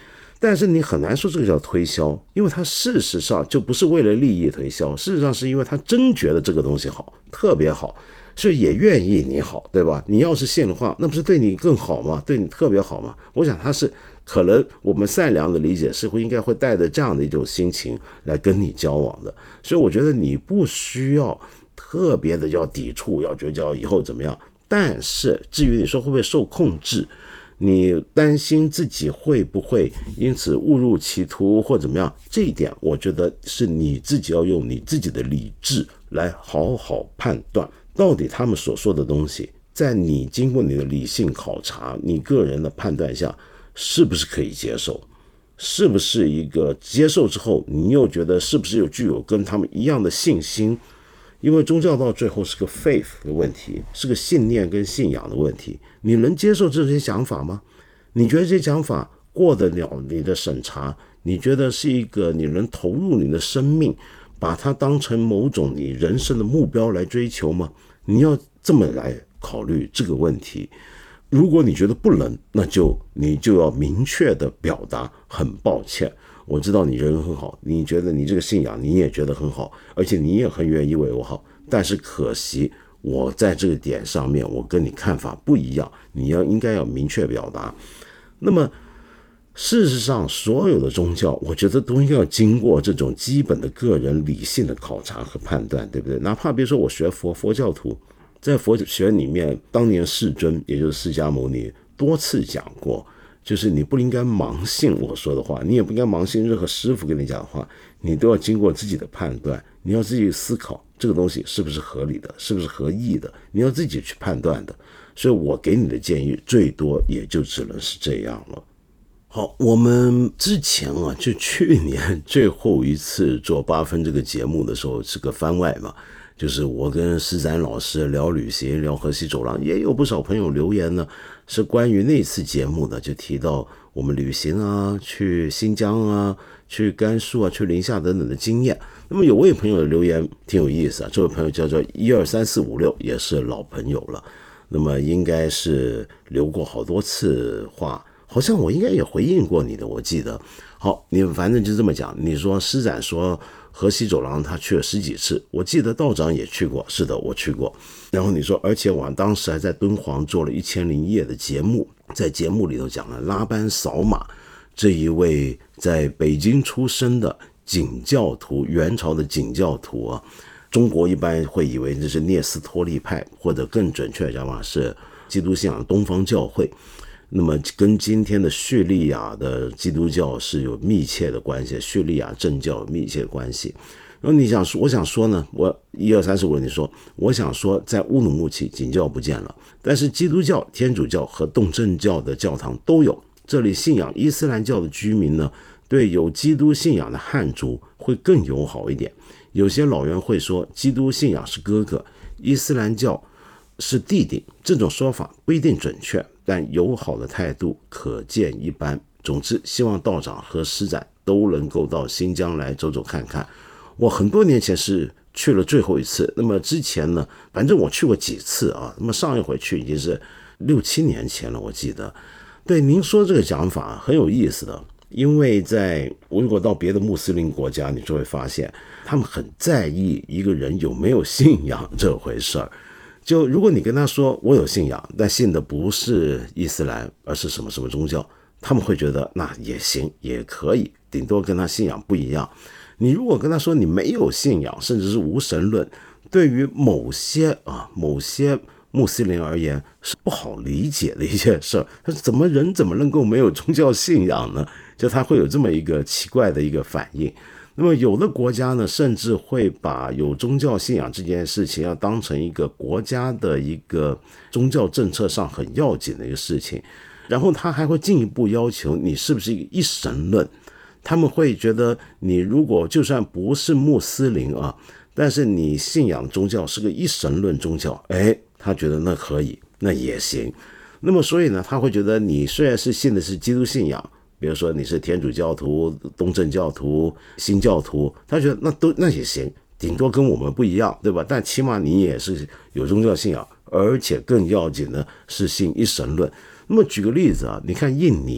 但是你很难说这个叫推销，因为他事实上就不是为了利益推销，事实上是因为他真觉得这个东西好，特别好，所以也愿意你好，对吧？你要是信的话，那不是对你更好吗？对你特别好吗？我想他是可能我们善良的理解是应该会带着这样的一种心情来跟你交往的，所以我觉得你不需要特别的要抵触，要觉得以后怎么样。但是至于你说会不会受控制，你担心自己会不会因此误入歧途或怎么样，这一点我觉得是你自己要用你自己的理智来好好判断，到底他们所说的东西在你经过你的理性考察，你个人的判断下是不是可以接受，是不是一个接受之后你又觉得是不是具有跟他们一样的信心。因为宗教到最后是个 faith 的问题，是个信念跟信仰的问题。你能接受这些想法吗？你觉得这些想法过得了你的审查？你觉得是一个你能投入你的生命，把它当成某种你人生的目标来追求吗？你要这么来考虑这个问题。如果你觉得不能，那你就要明确的表达，很抱歉，我知道你人很好，你觉得你这个信仰你也觉得很好，而且你也很愿意为我好，但是可惜我在这个点上面我跟你看法不一样，你应该要明确表达。那么事实上所有的宗教我觉得都应该要经过这种基本的个人理性的考察和判断，对不对？哪怕比如说我学佛教徒，在佛学里面，当年世尊也就是释迦牟尼多次讲过，就是你不应该盲信我说的话，你也不应该盲信任何师父跟你讲的话，你都要经过自己的判断，你要自己思考这个东西是不是合理的，是不是合意的，你要自己去判断的。所以我给你的建议最多也就只能是这样了。好，我们之前就去年最后一次做8分这个节目的时候是个番外嘛，就是我跟施展老师聊旅行，聊河西走廊，也有不少朋友留言呢，是关于那次节目的，就提到我们旅行啊，去新疆啊，去甘肃啊，去宁夏等等的经验。那么有位朋友的留言挺有意思啊，这位朋友叫做123456，也是老朋友了，那么应该是留过好多次话，好像我应该也回应过你的，我记得。好，你反正就这么讲，你说施展说河西走廊他去了10几次，我记得道长也去过，是的，我去过。然后你说，而且我当时还在敦煌做了1001夜的节目，在节目里头讲了拉班扫马这一位在北京出生的景教徒，元朝的景教徒啊，中国一般会以为这是聂斯托利派，或者更准确的讲法是基督信仰东方教会。那么跟今天的叙利亚的基督教是有密切的关系，叙利亚正教有密切的关系。然后我想说呢，我123456你说，我想说在乌鲁木齐景教不见了，但是基督教、天主教和东正教的教堂都有。这里信仰伊斯兰教的居民呢，对有基督信仰的汉族会更友好一点。有些老人会说基督信仰是哥哥，伊斯兰教是弟弟，这种说法不一定准确，但友好的态度可见一斑。总之希望道长和施展都能够到新疆来走走看看。我很多年前是去了最后一次，那么之前呢，反正我去过几次啊，那么上一回去已经是6、7年前了，我记得。对，您说这个讲法很有意思的，因为如果到别的穆斯林国家，你就会发现他们很在意一个人有没有信仰这回事儿。就如果你跟他说我有信仰，但信的不是伊斯兰，而是什么什么宗教，他们会觉得那也行，也可以，顶多跟他信仰不一样。你如果跟他说你没有信仰，甚至是无神论，对于某些穆斯林而言是不好理解的一件事儿。他人怎么能够没有宗教信仰呢？就他会有这么一个奇怪的一个反应。那么有的国家呢，甚至会把有宗教信仰这件事情要当成一个国家的一个宗教政策上很要紧的一个事情，然后他还会进一步要求你是不是一个一神论。他们会觉得你如果就算不是穆斯林啊，但是你信仰宗教是个一神论宗教，他觉得那可以，那也行。那么所以呢，他会觉得你虽然是信的是基督信仰，比如说你是天主教徒、东正教徒、新教徒，他觉得那也行，顶多跟我们不一样，对吧？但起码你也是有宗教信仰，而且更要紧的是信一神论。那么举个例子啊，你看印尼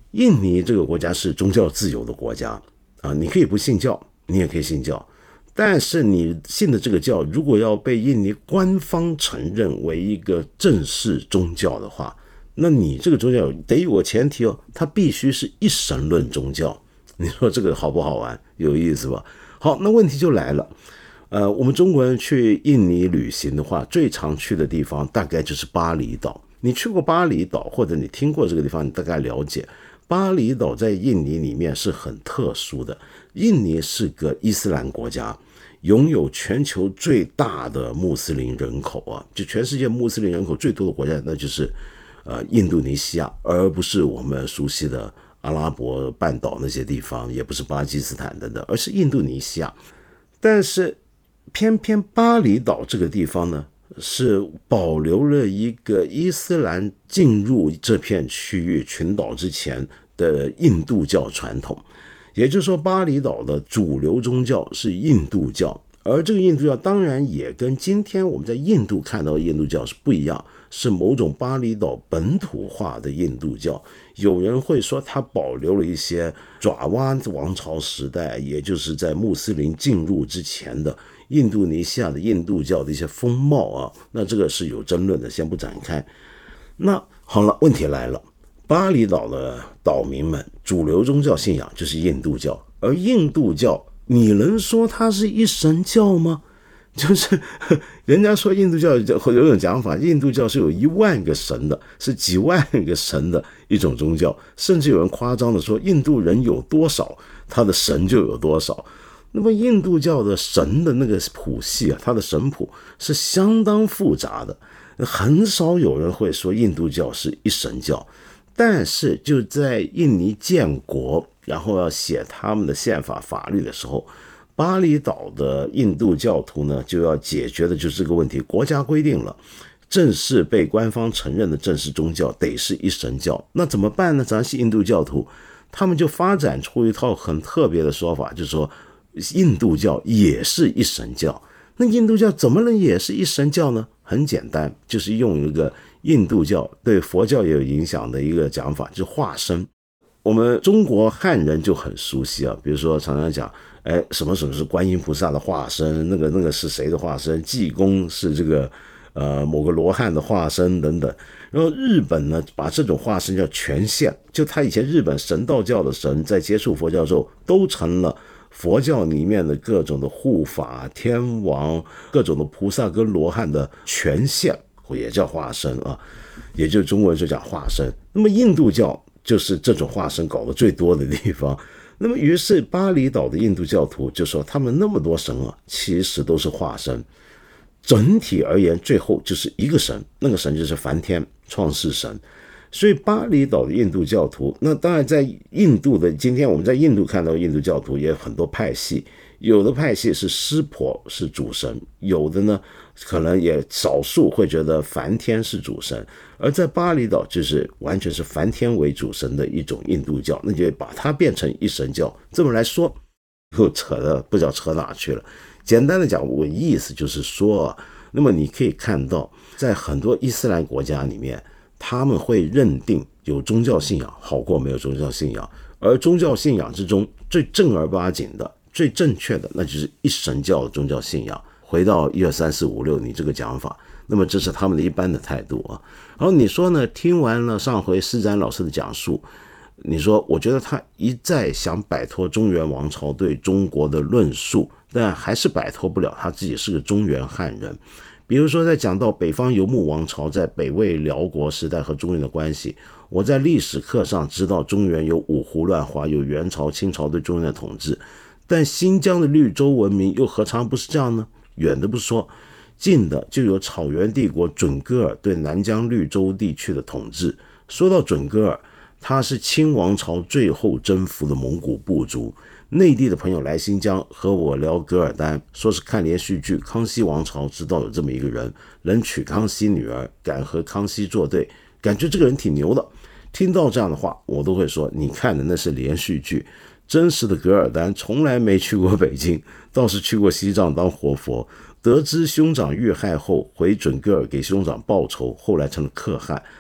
印尼这个国家是宗教自由的国家啊，你可以不信教，你也可以信教，但是你信的这个教如果要被印尼官方承认为一个正式宗教的话，那你这个宗教得有个前提哦，它必须是一神论宗教。你说这个好不好玩？有意思吧？好，那问题就来了。我们中国人去印尼旅行的话，最常去的地方大概就是巴厘岛。你去过巴厘岛，或者你听过这个地方，你大概了解。巴厘岛在印尼里面是很特殊的。印尼是个伊斯兰国家，拥有全球最大的穆斯林人口啊，就全世界穆斯林人口最多的国家，那就是印度尼西亚，而不是我们熟悉的阿拉伯半岛那些地方，也不是巴基斯坦等等，而是印度尼西亚。但是偏偏巴厘岛这个地方呢，是保留了一个伊斯兰进入这片区域群岛之前的印度教传统。也就是说，巴厘岛的主流宗教是印度教，而这个印度教当然也跟今天我们在印度看到的印度教是不一样，是某种巴厘岛本土化的印度教。有人会说它保留了一些爪哇王朝时代，也就是在穆斯林进入之前的印度尼西亚的印度教的一些风貌啊，那这个是有争论的，先不展开。那好了，问题来了，巴厘岛的岛民们主流宗教信仰就是印度教，而印度教你能说它是一神教吗？就是人家说印度教有种讲法，印度教是有10000个神的，是几万个神的一种宗教，甚至有人夸张的说，印度人有多少，他的神就有多少。那么印度教的神的那个谱系啊，它的神谱是相当复杂的，很少有人会说印度教是一神教。但是就在印尼建国，然后要写他们的宪法法律的时候，巴厘岛的印度教徒呢，就要解决的就是这个问题。国家规定了，正式被官方承认的正式宗教得是一神教，那怎么办呢？咱是印度教徒，他们就发展出一套很特别的说法，就是说印度教也是一神教。那印度教怎么能也是一神教呢？很简单，就是用一个印度教对佛教也有影响的一个讲法，就是化身。我们中国汉人就很熟悉啊，比如说常常讲，什么是观音菩萨的化身，那个是谁的化身？济公是这个某个罗汉的化身等等。然后日本呢，把这种化身叫全现，就他以前日本神道教的神，在接触佛教之后，都成了佛教里面的各种的护法、天王、各种的菩萨跟罗汉的全现，也叫化身啊，也就中文就讲化身。那么印度教就是这种化身搞得最多的地方。那么于是巴厘岛的印度教徒就说，他们那么多神啊，其实都是化身。整体而言，最后就是一个神，那个神就是梵天，创世神。所以巴厘岛的印度教徒，那当然在印度的今天我们在印度看到印度教徒也有很多派系，有的派系是湿婆是主神，有的呢可能也少数会觉得梵天是主神。而在巴厘岛就是完全是梵天为主神的一种印度教，那就把它变成一神教。这么来说又扯的不知道扯哪去了。简单的讲，我意思就是说，那么你可以看到在很多伊斯兰国家里面，他们会认定有宗教信仰好过没有宗教信仰，而宗教信仰之中最正儿八经的最正确的那就是一神教的宗教信仰。回到1、2、3、4、5、6你这个讲法，那么这是他们的一般的态度啊。然后你说呢，听完了上回施展老师的讲述，你说我觉得他一再想摆脱中原王朝对中国的论述，但还是摆脱不了他自己是个中原汉人。比如说在讲到北方游牧王朝在北魏辽国时代和中原的关系，我在历史课上知道中原有五胡乱华，有元朝清朝对中原的统治，但新疆的绿洲文明又何尝不是这样呢？远的不说，近的就有草原帝国准噶尔对南疆绿洲地区的统治。说到准噶尔，他是清王朝最后征服的蒙古部族。内地的朋友来新疆和我聊噶尔丹，说是看连续剧《康熙王朝》知道有这么一个人，能娶康熙女儿，敢和康熙作对，感觉这个人挺牛的。听到这样的话，我都会说，你看的那是连续剧，真实的噶尔丹从来没去过北京，倒是去过西藏当活佛。得知兄长遇害后，回准噶尔给兄长报仇，后来成了可汗。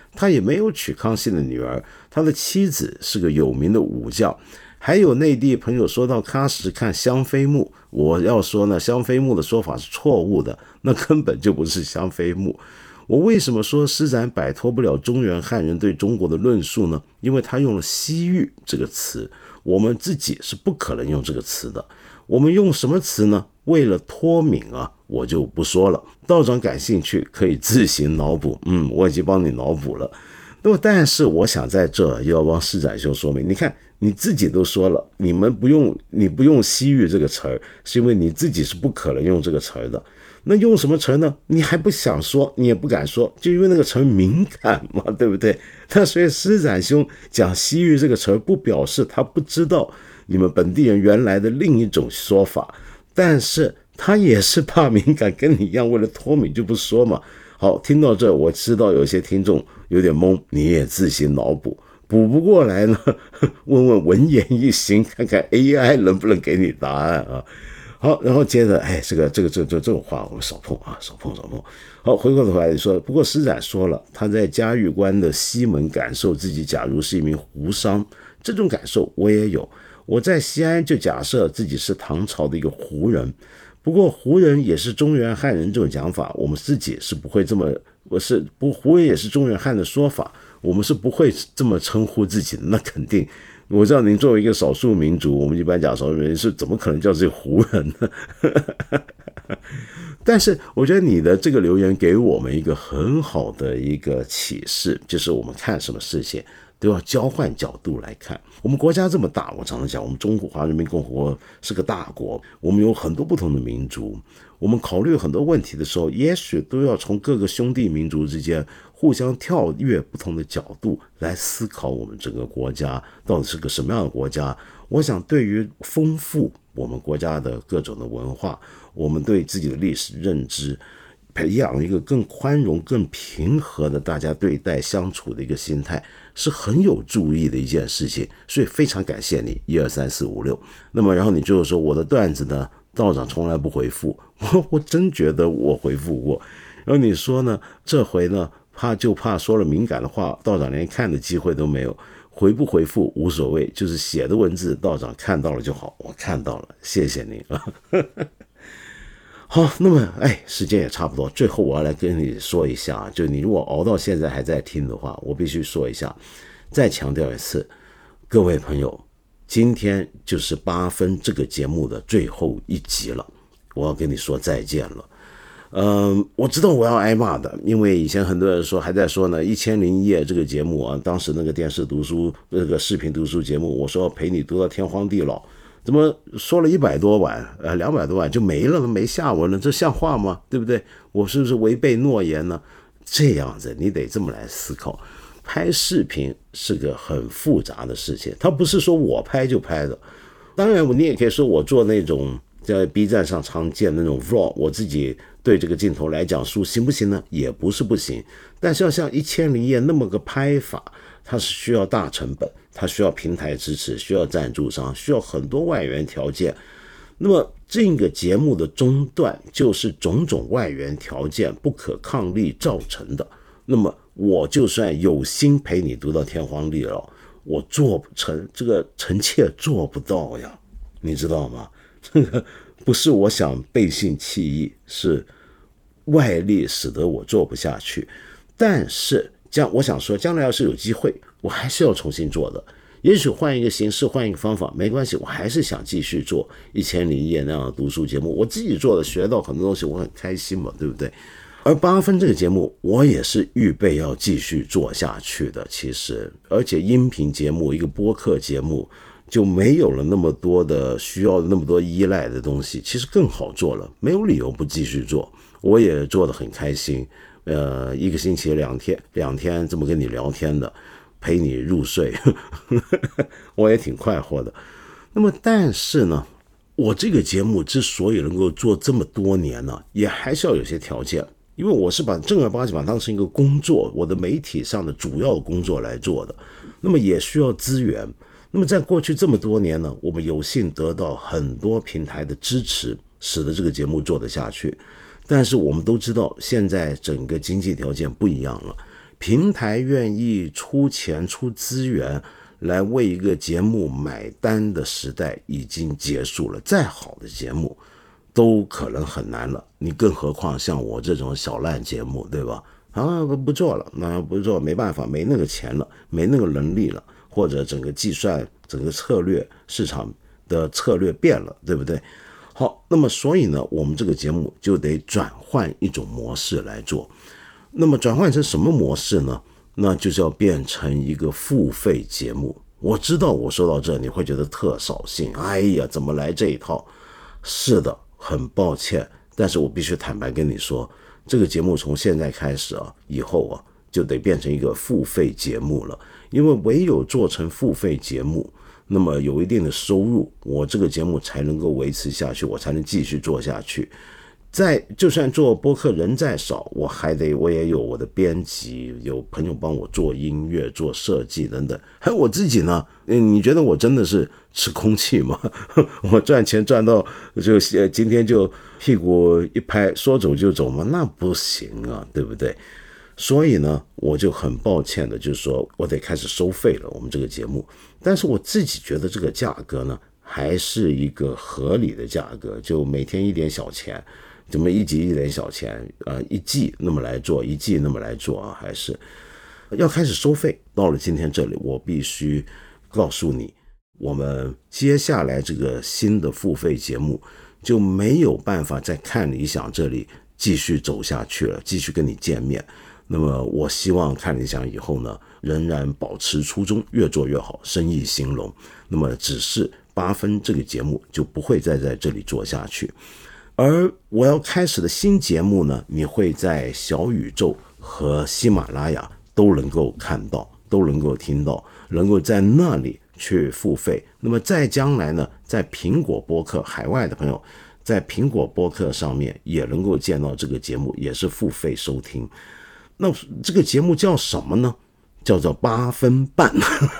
他也没有娶康熙的女儿，他的妻子是个有名的武将。还有内地朋友说到喀什看香妃墓，我要说呢，香妃墓的说法是错误的，那根本就不是香妃墓。我为什么说施展摆脱不了中原汉人对中国的论述呢？因为他用了西域这个词，我们自己是不可能用这个词的。我们用什么词呢？为了脱敏啊，我就不说了。道长感兴趣可以自行脑补，我已经帮你脑补了。那么，但是我想在这又要帮施展兄说明，你看你自己都说了，你不用西域这个词儿，是因为你自己是不可能用这个词儿的。那用什么词呢？你还不想说，你也不敢说，就因为那个词敏感嘛，对不对？那所以施展兄讲西域这个词不表示他不知道你们本地人原来的另一种说法，但是他也是怕敏感，跟你一样为了脱敏就不说嘛。好，听到这我知道有些听众有点懵，你也自行脑补，补不过来呢，问问文言一行，看看 AI 能不能给你答案啊。好，然后接着，这种话我们少碰啊，少碰。好，回过头来说，不过施展说了，他在嘉峪关的西门感受自己假如是一名胡商，这种感受我也有。我在西安就假设自己是唐朝的一个胡人，不过胡人也是中原汉人这种讲法，我们自己是不会这么，胡人也是中原汉的说法，我们是不会这么称呼自己的，那肯定。我知道您作为一个少数民族，我们一般讲少数民族是怎么可能叫自己胡人呢？但是我觉得你的这个留言给我们一个很好的一个启示，就是我们看什么事情都要交换角度来看。我们国家这么大，我常常讲，我们中华人民共和国是个大国，我们有很多不同的民族，我们考虑很多问题的时候，也许都要从各个兄弟民族之间互相跳跃不同的角度来思考我们整个国家到底是个什么样的国家。我想对于丰富我们国家的各种的文化，我们对自己的历史认知，培养一个更宽容更平和的大家对待相处的一个心态，是很有注意的一件事情。所以非常感谢你1 2 3 4 5 6。那么然后你就是说我的段子呢道长从来不回复，我真觉得我回复过。然后你说呢，这回呢怕说了敏感的话，道长连看的机会都没有，回不回复无所谓，就是写的文字道长看到了就好，我看到了，谢谢您啊。好，那么时间也差不多，最后我要来跟你说一下，就你如果熬到现在还在听的话，我必须说一下，再强调一次，各位朋友，今天就是8分这个节目的最后一集了，我要跟你说再见了。我知道我要挨骂的，因为以前很多人还在说呢，1001夜这个节目啊，当时那个电视读书那个视频读书节目，我说陪你读到天荒地老，怎么说了100多晚200多晚就没了，没下文了，这像话吗？对不对？我是不是违背诺言呢？这样子你得这么来思考，拍视频是个很复杂的事情，它不是说我拍就拍的。当然你也可以说我做那种在 B 站上常见的那种 vlog， 我自己对这个镜头来讲述行不行呢？也不是不行，但是要像1001夜那么个拍法，它是需要大成本，它需要平台支持，需要赞助商，需要很多外援条件。那么这个节目的中断就是种种外援条件不可抗力造成的。那么我就算有心陪你读到天荒地老，我做不成，这个臣妾做不到呀，你知道吗？这个不是我想背信弃义，是外力使得我做不下去。但是我想说，将来要是有机会，我还是要重新做的。也许换一个形式，换一个方法，没关系，我还是想继续做1001夜那样的读书节目。我自己做的，学到很多东西，我很开心嘛，对不对？而8分这个节目，我也是预备要继续做下去的。其实，而且音频节目，一个播客节目，就没有了那么多的需要那么多依赖的东西，其实更好做了，没有理由不继续做。我也做得很开心，一个星期两天这么跟你聊天的，陪你入睡，我也挺快活的。那么，但是呢，我这个节目之所以能够做这么多年呢，也还是要有些条件，因为我是把正儿八经把它当成一个工作，我的媒体上的主要工作来做的，那么也需要资源。那么在过去这么多年呢，我们有幸得到很多平台的支持，使得这个节目做得下去。但是我们都知道，现在整个经济条件不一样了， 平台愿意出钱出资源来为一个节目买单的时代已经结束了，再好的节目都可能很难了，你更何况像我这种小烂节目，对吧？不做了，那不做没办法，没那个钱了，没那个能力了，或者整个计算整个策略市场的策略变了，对不对？好，那么所以呢，我们这个节目就得转换一种模式来做。那么转换成什么模式呢？那就是要变成一个付费节目。我知道我说到这你会觉得特扫兴，哎呀，怎么来这一套？是的，很抱歉，但是我必须坦白跟你说，这个节目从现在开始以后就得变成一个付费节目了。因为唯有做成付费节目，那么有一定的收入，我这个节目才能够维持下去，我才能继续做下去。就算做播客人再少，我也有我的编辑，有朋友帮我做音乐做设计等等，还有我自己呢。你觉得我真的是吃空气吗？我赚钱赚到就今天就屁股一拍说走就走吗？那不行啊，对不对？所以呢，我就很抱歉的就是说我得开始收费了，我们这个节目。但是我自己觉得这个价格呢还是一个合理的价格，就每天一点小钱，这么一集一点小钱，一季那么来做，一季那么来做还是要开始收费。到了今天这里，我必须告诉你，我们接下来这个新的付费节目就没有办法在看理想这里继续走下去了，继续跟你见面。那么我希望看理想以后呢，仍然保持初衷，越做越好，生意兴隆。那么只是8分这个节目就不会再在这里做下去。而我要开始的新节目呢，你会在小宇宙和喜马拉雅都能够看到，都能够听到，能够在那里去付费。那么在将来呢，在苹果播客，海外的朋友在苹果播客上面也能够见到这个节目，也是付费收听。那这个节目叫什么呢？叫做8分半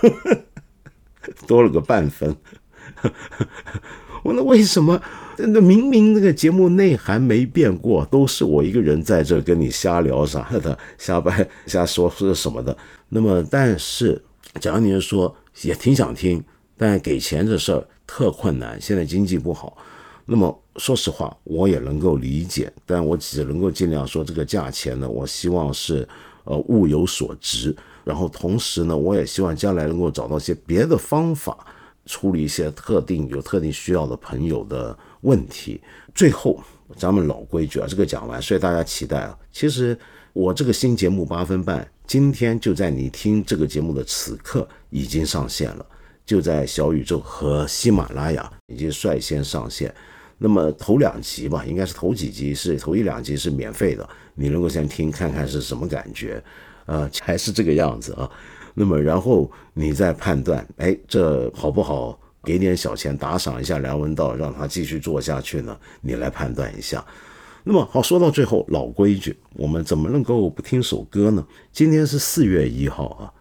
多了个半分我那为什么明明这个节目内涵没变过，都是我一个人在这跟你瞎聊啥的，瞎说是什么的。那么但是假如你说也挺想听，但给钱这事儿特困难，现在经济不好，那么说实话我也能够理解，但我只能够尽量说这个价钱呢，我希望是物有所值。然后同时呢，我也希望将来能够找到一些别的方法处理一些有特定需要的朋友的问题。最后咱们老规矩这个讲完，所以大家期待其实我这个新节目8分半今天就在你听这个节目的此刻已经上线了，就在小宇宙和喜马拉雅已经率先上线。那么头2集吧，应该是头几集是头1、2集是免费的，你能够先听看看是什么感觉，还是这个样子那么然后你再判断，这好不好？给点小钱打赏一下梁文道，让他继续做下去呢？你来判断一下。那么好，说到最后老规矩，我们怎么能够不听首歌呢？今天是4月1号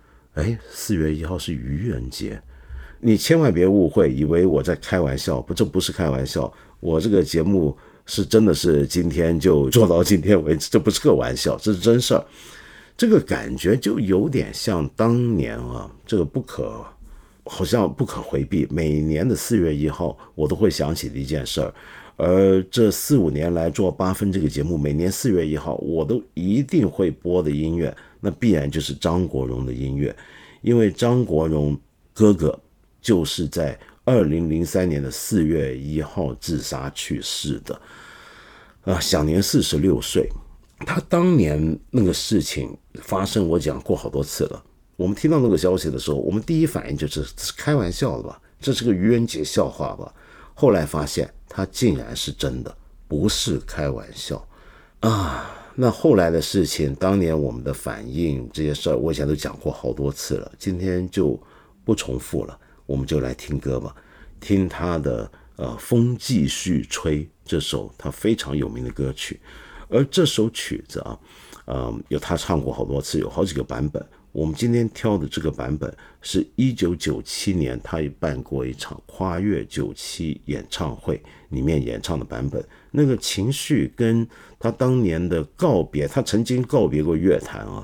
4月1号是愚人节，你千万别误会，以为我在开玩笑，这不是开玩笑，我这个节目是真的是今天就做到今天为止，这不是个玩笑，这是真事儿。这个感觉就有点像当年这个好像不可回避，每年的4月1号我都会想起的一件事儿。而这4、5年来做8分这个节目，每年4月1号我都一定会播的音乐，那必然就是张国荣的音乐。因为张国荣哥哥就是在2003年的4月1号自杀去世的享年46岁。他当年那个事情发生，我讲过好多次了。我们听到那个消息的时候，我们第一反应就是这是开玩笑的吧，这是个愚人节笑话吧。后来发现它竟然是真的，不是开玩笑那后来的事情，当年我们的反应这些事儿，我以前都讲过好多次了，今天就不重复了。我们就来听歌吧，听他的风继续吹这首他非常有名的歌曲。而这首曲子有他唱过好多次，有好几个版本。我们今天挑的这个版本是1997年他也办过一场跨越97演唱会里面演唱的版本，那个情绪跟他当年的告别，他曾经告别过乐坛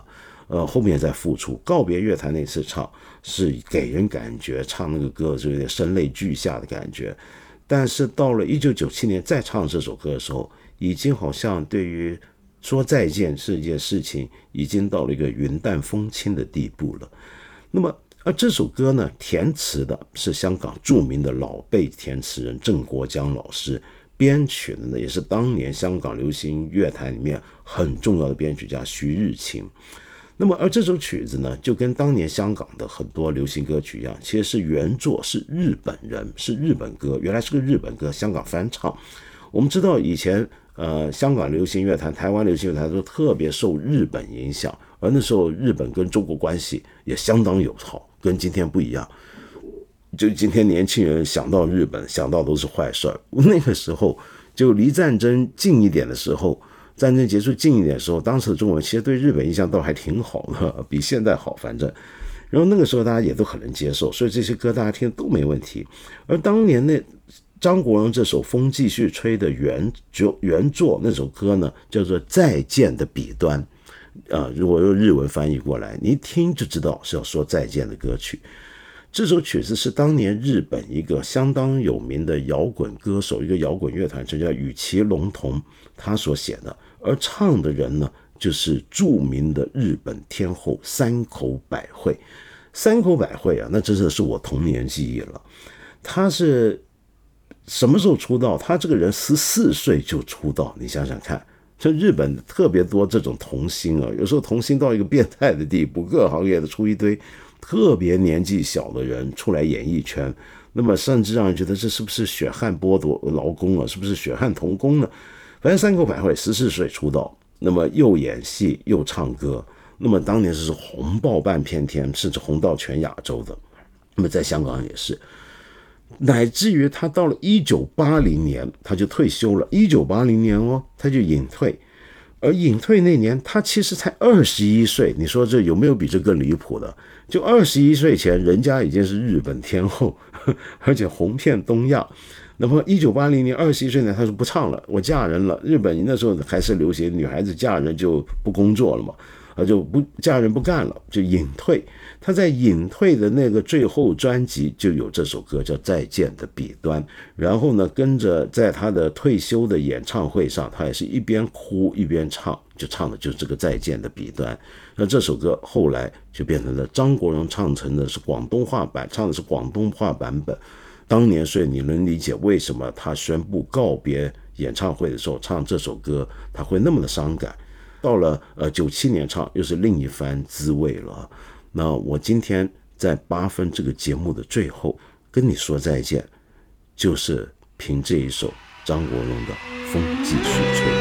后面再复出。告别乐坛那次唱是给人感觉唱那个歌就有点声泪俱下的感觉，但是到了1997年再唱这首歌的时候，已经好像对于说再见这件事情已经到了一个云淡风轻的地步了。那么这首歌呢，填词的是香港著名的老辈填词人郑国江老师，编曲的呢也是当年香港流行乐坛里面很重要的编曲家徐日勤。那么而这首曲子呢，就跟当年香港的很多流行歌曲一样，其实是原作是日本人，是日本歌，原来是个日本歌，香港翻唱。我们知道以前香港流行乐坛、台湾流行乐坛都特别受日本影响，而那时候日本跟中国关系也相当友好，跟今天不一样。就今天年轻人想到日本想到都是坏事儿，那个时候就离战争近一点的时候，战争结束近一点的时候，当时的中国人其实对日本印象倒还挺好的，比现在好反正。然后那个时候大家也都很能接受，所以这些歌大家听都没问题。而当年那张国荣这首《风继续吹》的原作那首歌呢，叫做《再见的彼端》。如果用日文翻译过来，你一听就知道是要说再见的歌曲。这首曲子是当年日本一个相当有名的摇滚歌手，一个摇滚乐团叫羽崎龙童，他所写的，而唱的人呢，就是著名的日本天后山口百惠。山口百惠啊，那真的是我童年记忆了。他是什么时候出道？他这个人14岁就出道，你想想看。就日本特别多这种童星啊，有时候童星到一个变态的地步，各行业的出一堆特别年纪小的人出来演艺圈，那么甚至让人觉得这是不是血汗剥夺劳工啊，是不是血汗童工呢？反正山口百惠14岁出道，那么又演戏又唱歌，那么当年是红爆半片天，甚至红到全亚洲的。那么在香港也是，乃至于他到了1980年他就退休了，1980年他就隐退。而隐退那年他其实才21岁，你说这有没有比这更离谱的？就21岁前人家已经是日本天后，而且红遍东亚。那么1980年21岁呢，他说不唱了，我嫁人了。日本那时候还是流行女孩子嫁人就不工作了嘛，就不嫁人不干了，就隐退。他在隐退的那个最后专辑就有这首歌叫《再见的彼端》，然后呢，跟着在他的退休的演唱会上，他也是一边哭一边唱，就唱的就是这个《再见的彼端》。那这首歌后来就变成了张国荣唱成的是广东话版，唱的是广东话版本。当年，所以你能理解为什么他宣布告别演唱会的时候唱这首歌，他会那么的伤感。到了97年唱，又是另一番滋味了。那我今天在8分这个节目的最后跟你说再见，就是凭这一首张国荣的《风继续吹》。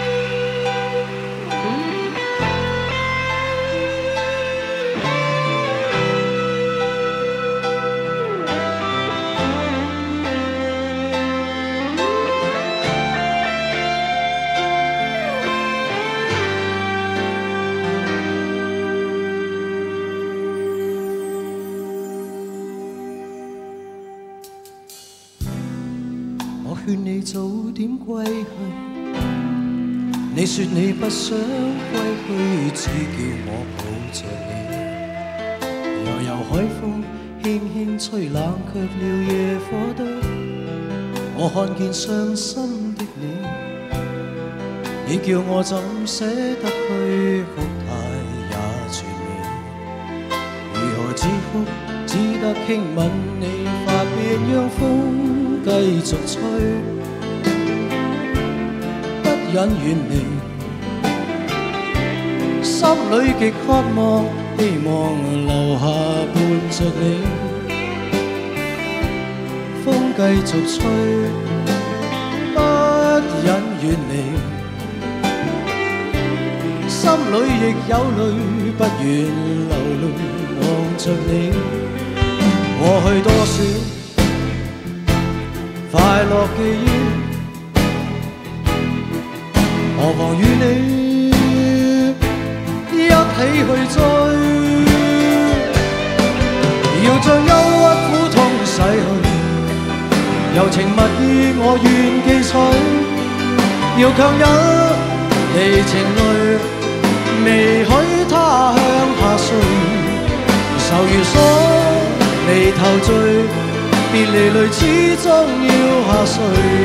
勸你早點歸去，你說你不想歸去，只叫我抱着你。悠悠海風輕輕吹，冷卻了野火堆。我看見傷心的你，你叫我怎捨得去，哭態也全面。如何止哭，只得輕吻你髮邊，讓風繼續吹，不忍遠離，心裏極渴望，希望留下伴着你。風繼續吹，不忍遠離，心裏亦有淚，不願流淚望着你。過去多少快樂記憶，何妨與你一起去追，要將憂鬱苦痛洗去，柔情蜜意我願記取，要強忍離情淚，未許它他鄉下睡，愁如鎖，眉頭聚，別離淚始終要下垂。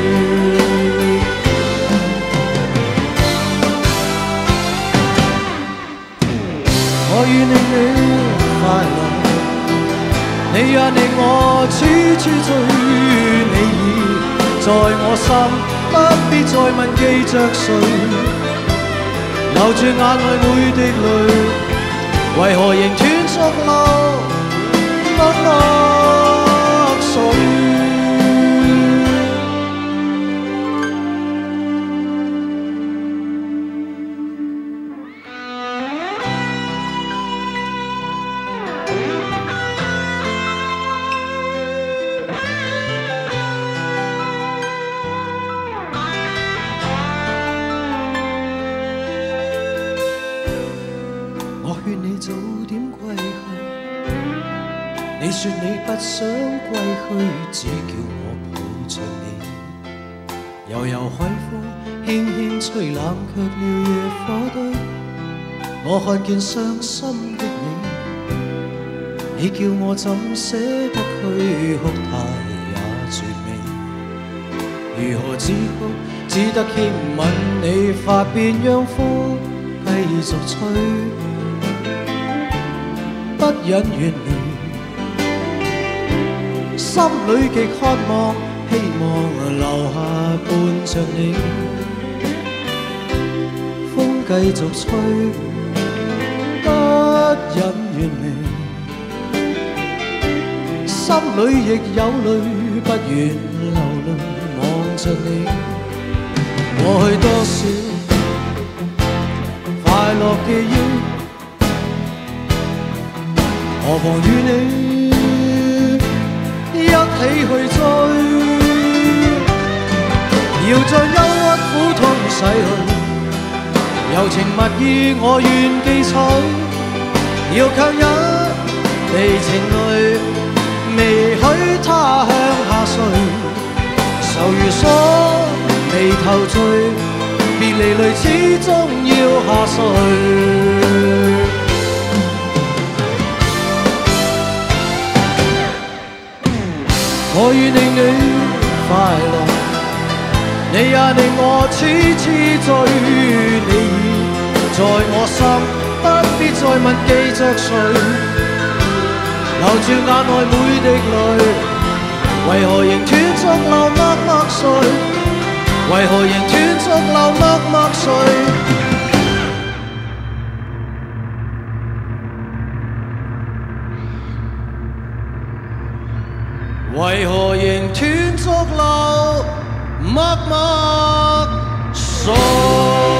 我願令你快樂，你也令我處處醉，你已在我心，不必再問記着誰。流住眼內每滴淚，為何仍斷續流默默水？早點歸去，你說你不想歸去，只叫我抱着你。悠悠海風輕輕吹，冷卻了野火堆。我看見傷心的你，你叫我怎捨得去，哭態也絕美。如何止哭，只得輕吻你髮邊，讓風繼續吹。不忍遠離，心裏極渴望，希望留下伴着你。風繼續吹，不忍遠離，心裏亦有淚，不願流淚望着你。過去多少快樂記憶，何妨與你一起去追，要將憂鬱苦痛洗去，柔情蜜意我願記取，要強忍離情淚，未許他鄉下睡，愁如鎖，眉頭聚，別離淚始終要下垂。我願令你快樂，你也令我痴痴醉，你已在我心，不必再問記着誰。流住眼內每滴淚，為何仍斷續流默默睡？為何仍斷續流默默睡？為何仍斷續流默默睡？